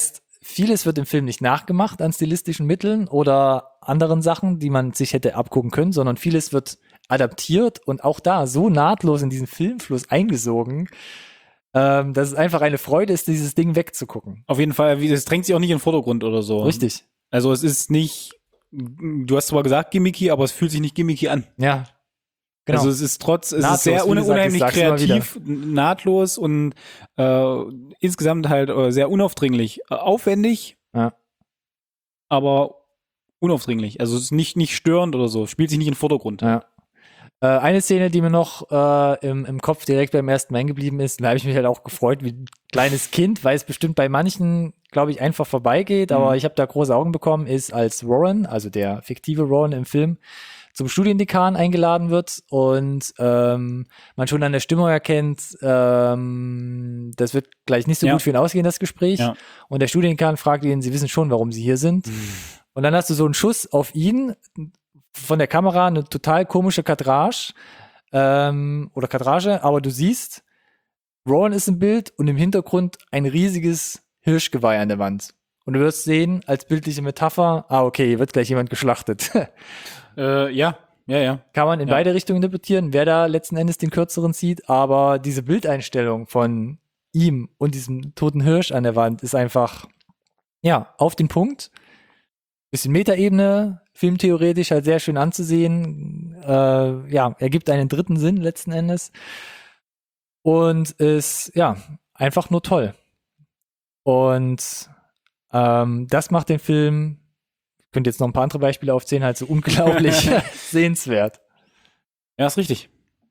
vieles wird im Film nicht nachgemacht an stilistischen Mitteln oder anderen Sachen, die man sich hätte abgucken können, sondern vieles wird adaptiert und auch da so nahtlos in diesen Filmfluss eingesogen, ähm, dass es einfach eine Freude ist, dieses Ding wegzugucken.
Auf jeden Fall, wie- es drängt sich auch nicht in den Vordergrund oder so.
Richtig.
Also es ist nicht, du hast zwar gesagt gimmicky, aber es fühlt sich nicht gimmicky an.
Ja. Genau.
Also es ist trotz, es
Nahtlos,
ist sehr
wie
un
du sagst,
unheimlich
ich sag's immer
kreativ, nahtlos und äh, insgesamt halt äh, sehr unaufdringlich. Äh, aufwendig,
Ja.
aber unaufdringlich. Also es ist nicht, nicht störend oder so. Spielt sich nicht in den Vordergrund.
Ja. Äh, eine Szene, die mir noch äh, im, im Kopf direkt beim ersten Mal hängen geblieben ist, da habe ich mich halt auch gefreut wie ein kleines Kind, weil es bestimmt bei manchen, glaube ich, einfach vorbeigeht, aber
Mhm.
ich habe da große Augen bekommen, ist als Warren, also der fiktive Warren im Film, zum Studiendekan eingeladen wird und ähm, man schon an der Stimmung erkennt, ähm, das wird gleich nicht so
Ja.
gut für ihn ausgehen, das Gespräch.
Ja.
Und der Studiendekan fragt ihn, sie wissen schon, warum sie hier sind. Und dann hast du so einen Schuss auf ihn von der Kamera, eine total komische Kadrage ähm, oder Kadrage, aber du siehst, Rowan ist im Bild und im Hintergrund ein riesiges Hirschgeweih an der Wand. Und du wirst sehen, als bildliche Metapher, ah, okay, hier wird gleich jemand geschlachtet.
Äh, ja, ja, ja.
Kann man in
Ja.
beide Richtungen interpretieren, wer da letzten Endes den kürzeren sieht, aber diese Bildeinstellung von ihm und diesem toten Hirsch an der Wand ist einfach, ja, auf den Punkt. Bisschen Metaebene, filmtheoretisch halt sehr schön anzusehen. Äh, ja, ergibt einen dritten Sinn letzten Endes. Und ist, ja, einfach nur toll. Und ähm, das macht den Film, ich könnte jetzt noch ein paar andere Beispiele aufzählen, halt so unglaublich sehenswert.
Ja, ist richtig.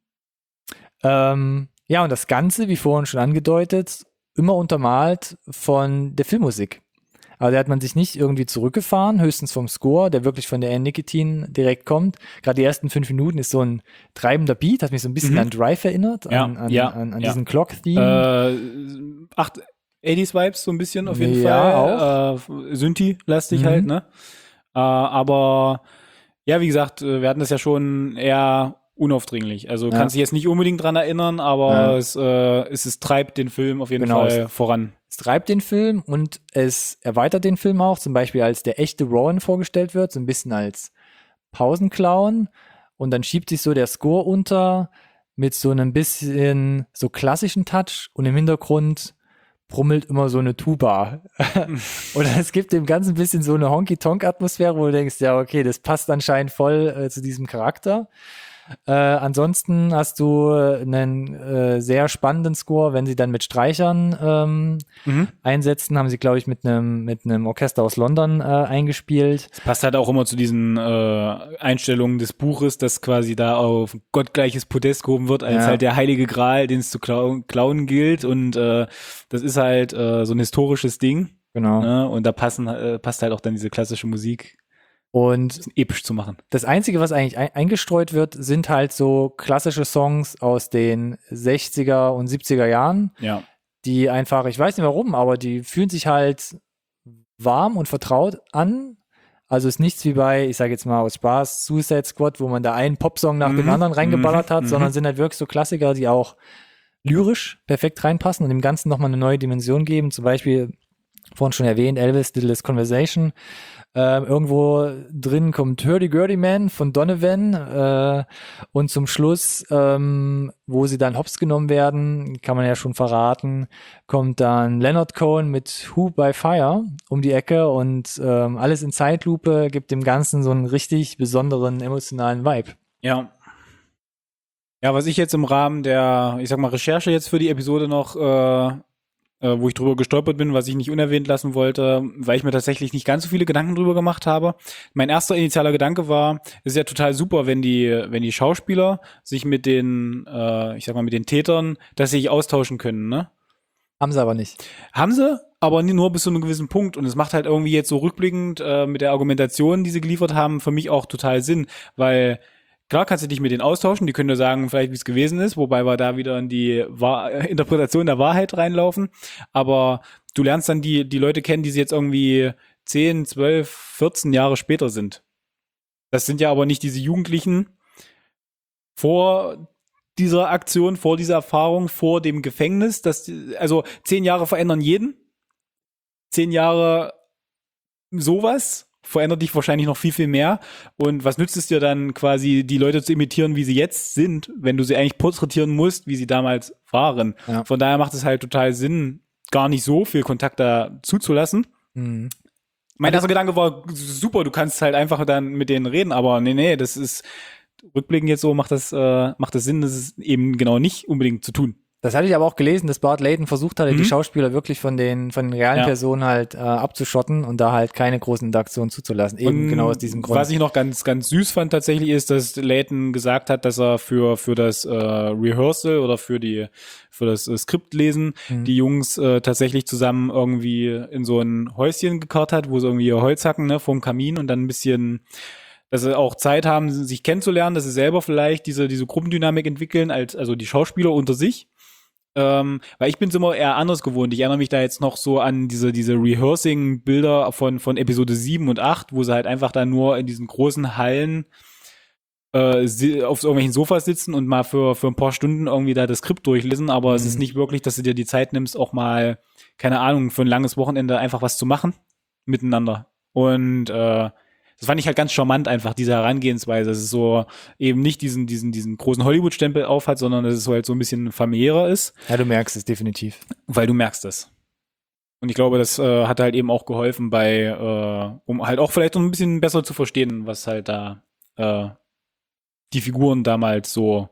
Ähm, ja, und das Ganze, wie vorhin schon angedeutet, immer untermalt von der Filmmusik. Aber da hat man sich nicht irgendwie zurückgefahren, höchstens vom Score, der wirklich von der Anne Nicotine direkt kommt. Gerade die ersten fünf Minuten ist so ein treibender Beat, hat mich so ein bisschen
Mhm.
an Drive erinnert,
Ja,
an, an,
ja,
an, an
ja.
diesen Clock-Theme.
Äh, acht achtziger-Vibes so ein bisschen auf jeden
Ja,
Fall. Äh, Synthi-lastig
Mhm.
halt, ne? Äh, aber ja, wie gesagt, äh, wir hatten das ja schon eher unaufdringlich. Also
Ja.
kannst dich jetzt nicht unbedingt dran erinnern, aber
Ja.
es, äh, es, es treibt den Film auf jeden
Genau,
Fall voran.
Es treibt den Film und es erweitert den Film auch, zum Beispiel als der echte Rowan vorgestellt wird, so ein bisschen als Pausenclown und dann schiebt sich so der Score unter mit so einem bisschen so klassischen Touch und im Hintergrund brummelt immer so eine Tuba. Und es gibt dem Ganzen ein bisschen so eine Honky-Tonk-Atmosphäre, wo du denkst, ja, okay, das passt anscheinend voll äh, zu diesem Charakter. Äh, ansonsten hast du einen äh, sehr spannenden Score, wenn sie dann mit Streichern ähm,
Mhm.
einsetzen, haben sie, glaube ich, mit einem mit einem Orchester aus London äh, eingespielt.
Es passt halt auch immer zu diesen äh, Einstellungen des Buches, dass quasi da auf gottgleiches Podest gehoben wird, als
Ja.
halt der heilige Gral, den es zu klauen, klauen gilt. Und äh, das ist halt äh, so ein historisches Ding.
Genau.
Ne? Und da passen, äh, passt halt auch dann diese klassische Musik,
Und
episch zu machen.
das Einzige, was eigentlich ein eingestreut wird, sind halt so klassische Songs aus den sechziger und siebziger Jahren,
Ja.
die einfach, ich weiß nicht warum, aber die fühlen sich halt warm und vertraut an. Also ist nichts wie bei, ich sage jetzt mal aus Spaß, Suicide Squad, wo man da einen Popsong nach dem
Mhm.
anderen reingeballert
Mhm.
hat,
Mhm.
sondern sind halt wirklich so Klassiker, die auch lyrisch perfekt reinpassen und dem Ganzen nochmal eine neue Dimension geben. Zum Beispiel, vorhin schon erwähnt, Elvis, Littlest Conversation. Ähm, irgendwo drin kommt Hurdy-Gurdy Man von Donovan äh, und zum Schluss, ähm, wo sie dann hops genommen werden, kann man ja schon verraten, kommt dann Leonard Cohen mit Who by Fire um die Ecke und ähm, alles in Zeitlupe gibt dem Ganzen so einen richtig besonderen emotionalen Vibe.
Ja. Ja, was ich jetzt im Rahmen der, ich sag mal, Recherche jetzt für die Episode noch, äh, äh, wo ich drüber gestolpert bin, was ich nicht unerwähnt lassen wollte, weil ich mir tatsächlich nicht ganz so viele Gedanken drüber gemacht habe. Mein erster initialer Gedanke war, es ist ja total super, wenn die, wenn die Schauspieler sich mit den, äh, ich sag mal, mit den Tätern, dass sie sich austauschen können, ne?
Haben sie aber nicht.
Haben sie, aber nur bis zu einem gewissen Punkt. Und es macht halt irgendwie jetzt so rückblickend äh, mit der Argumentation, die sie geliefert haben, für mich auch total Sinn, weil klar kannst du dich mit denen austauschen, die können dir sagen, vielleicht wie es gewesen ist, wobei wir da wieder in die Wahr- Interpretation der Wahrheit reinlaufen, aber du lernst dann die die Leute kennen, die sie jetzt irgendwie zehn, zwölf, vierzehn Jahre später sind. Das sind ja aber nicht diese Jugendlichen vor dieser Aktion, vor dieser Erfahrung, vor dem Gefängnis, das, also zehn Jahre verändern jeden. zehn Jahre sowas, verändert dich wahrscheinlich noch viel, viel mehr. Und was nützt es dir dann quasi, die Leute zu imitieren, wie sie jetzt sind, wenn du sie eigentlich porträtieren musst, wie sie damals waren.
Ja.
Von daher macht es halt total Sinn, gar nicht so viel Kontakt da zuzulassen.
Mhm.
Mein erster Gedanke war, super, du kannst halt einfach dann mit denen reden, aber nee, nee, das ist, rückblickend jetzt so, macht das, äh, macht das Sinn, das ist eben genau nicht unbedingt zu tun.
Das hatte ich aber auch gelesen, dass Bart Layton versucht hatte,
Mhm.
die Schauspieler wirklich von den von den realen
Ja.
Personen halt äh, abzuschotten und da halt keine großen Interaktionen zuzulassen. Eben
Und
genau aus diesem Grund.
Was ich noch ganz, ganz süß fand tatsächlich ist, dass Layton gesagt hat, dass er für, für das äh, Rehearsal oder für die, für das äh, Skriptlesen
Mhm.
die Jungs äh, tatsächlich zusammen irgendwie in so ein Häuschen gekarrt hat, wo sie irgendwie ihr Holz hacken, ne, vorm Kamin und dann ein bisschen, dass sie auch Zeit haben, sich kennenzulernen, dass sie selber vielleicht diese, diese Gruppendynamik entwickeln, als, also die Schauspieler unter sich. Ähm, weil ich bin es immer eher anders gewohnt. Ich erinnere mich da jetzt noch so an diese, diese Rehearsing-Bilder von, von Episode sieben und acht, wo sie halt einfach da nur in diesen großen Hallen äh, si- auf so irgendwelchen Sofas sitzen und mal für, für ein paar Stunden irgendwie da das Skript durchlesen, aber
Mhm.
es ist nicht wirklich, dass du dir die Zeit nimmst, auch mal, keine Ahnung, für ein langes Wochenende einfach was zu machen miteinander. Und äh, das fand ich halt ganz charmant einfach, diese Herangehensweise, dass es so eben nicht diesen, diesen, diesen großen Hollywood-Stempel aufhat, sondern dass es so halt so ein bisschen familiärer ist,
Ja, du merkst es definitiv.
weil du merkst es. Und ich glaube, das äh, hat halt eben auch geholfen bei, äh, um halt auch vielleicht noch ein bisschen besser zu verstehen, was halt da äh, die Figuren damals so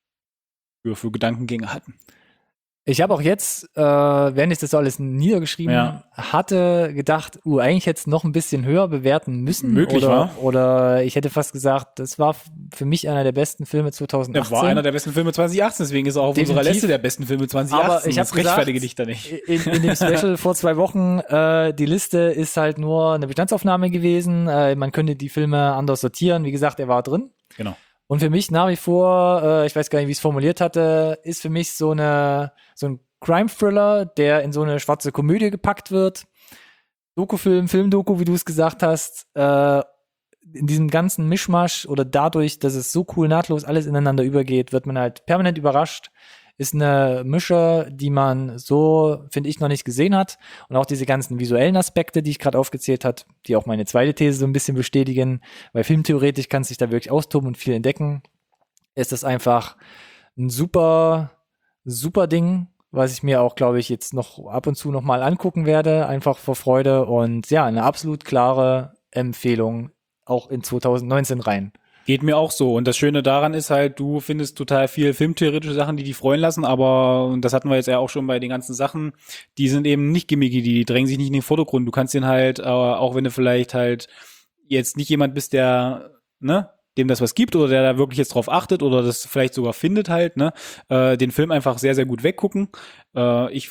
für, für Gedankengänge hatten.
Ich habe auch jetzt, äh, während ich das so alles niedergeschrieben
Ja.
hatte, gedacht, uh, eigentlich hätte es noch ein bisschen höher bewerten müssen.
Möglich,
oder,
wa?
oder ich hätte fast gesagt, das war f- für mich einer der besten Filme zwanzig achtzehn.
Er war einer der besten Filme zwanzig achtzehn, deswegen ist er auch auf unserer
Definitiv.
Liste der besten Filme zwanzig achtzehn.
Aber ich habe
das rechtfertige
gesagt,
dich da nicht.
In, in dem Special vor zwei Wochen, äh, die Liste ist halt nur eine Bestandsaufnahme gewesen. Äh, man könnte die Filme anders sortieren. Wie gesagt, er war drin.
Genau.
Und für mich nach wie vor, äh, ich weiß gar nicht, wie ich es formuliert hatte, ist für mich so eine so ein Crime-Thriller, der in so eine schwarze Komödie gepackt wird. Dokufilm, Filmdoku, wie du es gesagt hast, äh, in diesem ganzen Mischmasch oder dadurch, dass es so cool nahtlos alles ineinander übergeht, wird man halt permanent überrascht. Ist eine Mische, die man so, finde ich, noch nicht gesehen hat. Und auch diese ganzen visuellen Aspekte, die ich gerade aufgezählt hat, die auch meine zweite These so ein bisschen bestätigen, weil filmtheoretisch kannst du dich da wirklich austoben und viel entdecken, ist das einfach ein super, super Ding, was ich mir auch, glaube ich, jetzt noch ab und zu noch mal angucken werde, einfach vor Freude. Und ja, eine absolut klare Empfehlung auch in zwanzig neunzehn rein.
Geht mir auch so. Und das Schöne daran ist halt, du findest total viel filmtheoretische Sachen, die dich freuen lassen, aber, und das hatten wir jetzt ja auch schon bei den ganzen Sachen, die sind eben nicht gimmicky, die drängen sich nicht in den Vordergrund. Du kannst den halt, äh, auch wenn du vielleicht halt jetzt nicht jemand bist, der, ne, dem das was gibt oder der da wirklich jetzt drauf achtet oder das vielleicht sogar findet halt, ne, äh, den Film einfach sehr, sehr gut weggucken. Äh, ich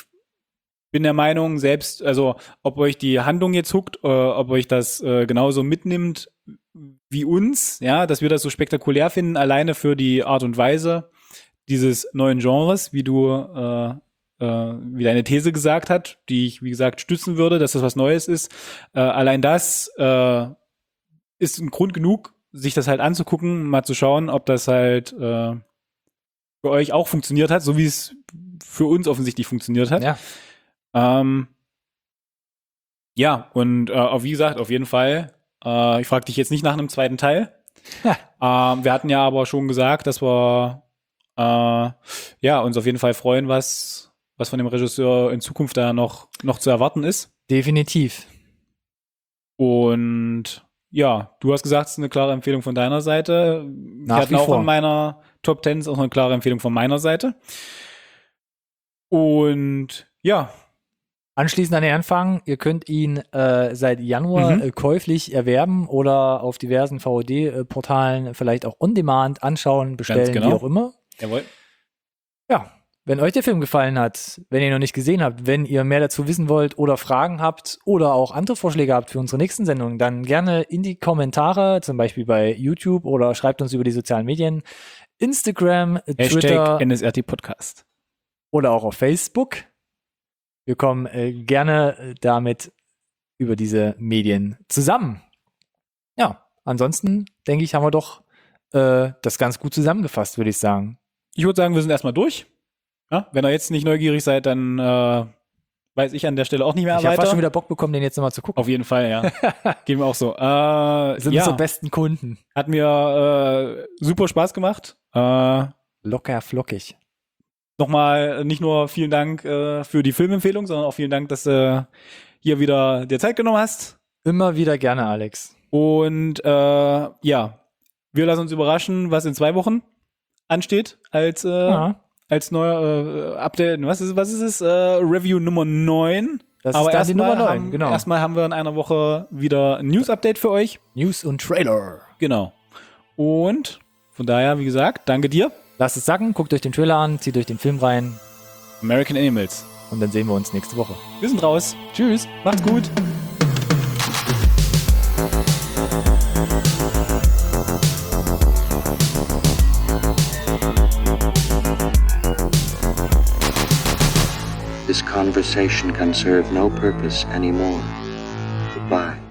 bin der Meinung, selbst, also ob euch die Handlung jetzt huckt, äh, ob euch das äh, genauso mitnimmt wie uns, ja, dass wir das so spektakulär finden, alleine für die Art und Weise dieses neuen Genres, wie du, äh, äh, wie deine These gesagt hat, die ich, wie gesagt, stützen würde, dass das was Neues ist. Äh, allein das äh, ist ein Grund genug, sich das halt anzugucken, mal zu schauen, ob das halt äh, für euch auch funktioniert hat, so wie es für uns offensichtlich funktioniert hat.
Ja.
Ähm, ja, und äh, wie gesagt, auf jeden Fall. Äh, ich frage dich jetzt nicht nach einem zweiten Teil. ähm, wir hatten ja aber schon gesagt, dass wir äh, ja uns auf jeden Fall freuen, was was von dem Regisseur in Zukunft da noch noch zu erwarten ist.
Definitiv.
Und ja, du hast gesagt, es ist eine klare Empfehlung von deiner Seite.
Nach
wir hatten
wie
auch
vor.
in meiner Top Ten auch eine klare Empfehlung von meiner Seite. Und ja,
Anschließend an den Anfang, ihr könnt ihn äh, seit Januar
Mhm.
äh, käuflich erwerben oder auf diversen V O D-Portalen vielleicht auch on demand anschauen, bestellen,
genau.
wie auch immer.
jawohl.
Ja, wenn euch der Film gefallen hat, wenn ihr ihn noch nicht gesehen habt, wenn ihr mehr dazu wissen wollt oder Fragen habt oder auch andere Vorschläge habt für unsere nächsten Sendungen, dann gerne in die Kommentare, zum Beispiel bei YouTube oder schreibt uns über die sozialen Medien, Instagram, Twitter
Hashtag N S R T Podcast.
oder auch auf Facebook. Wir kommen äh, gerne äh, damit über diese Medien zusammen. Ja, ansonsten denke ich, haben wir doch äh, das ganz gut zusammengefasst, würde ich sagen.
Ich würde sagen, wir sind erstmal durch. Ja, wenn ihr jetzt nicht neugierig seid, dann äh, weiß ich an der Stelle auch nicht mehr
Ich habe
weiter.
fast schon wieder Bock bekommen, den jetzt nochmal zu gucken.
Auf jeden Fall, ja. Gehen wir auch so. Äh,
Sind
ja,
unsere besten Kunden.
hat mir äh, super Spaß gemacht. Äh,
Locker flockig.
Nochmal nicht nur vielen Dank äh, für die Filmempfehlung, sondern auch vielen Dank, dass du hier wieder dir Zeit genommen hast.
Immer wieder gerne, Alex.
Und äh, ja, wir lassen uns überraschen, was in zwei Wochen ansteht als, äh,
Ja.
als neuer äh, Update. Was ist, was ist es? Äh, Review Nummer neun.
Das
Aber
ist dann die
erstmal
Nummer neun,
haben,
genau.
Erstmal haben wir in einer Woche wieder ein News-Update für euch.
News und Trailer.
Genau. Und von daher, wie gesagt, danke dir.
Lasst es sacken, guckt euch den Trailer an, zieht euch den Film rein
American Animals.
und dann sehen wir uns nächste Woche.
Wir sind raus. Tschüss. Macht's gut.
This conversation can serve no purpose anymore. Goodbye.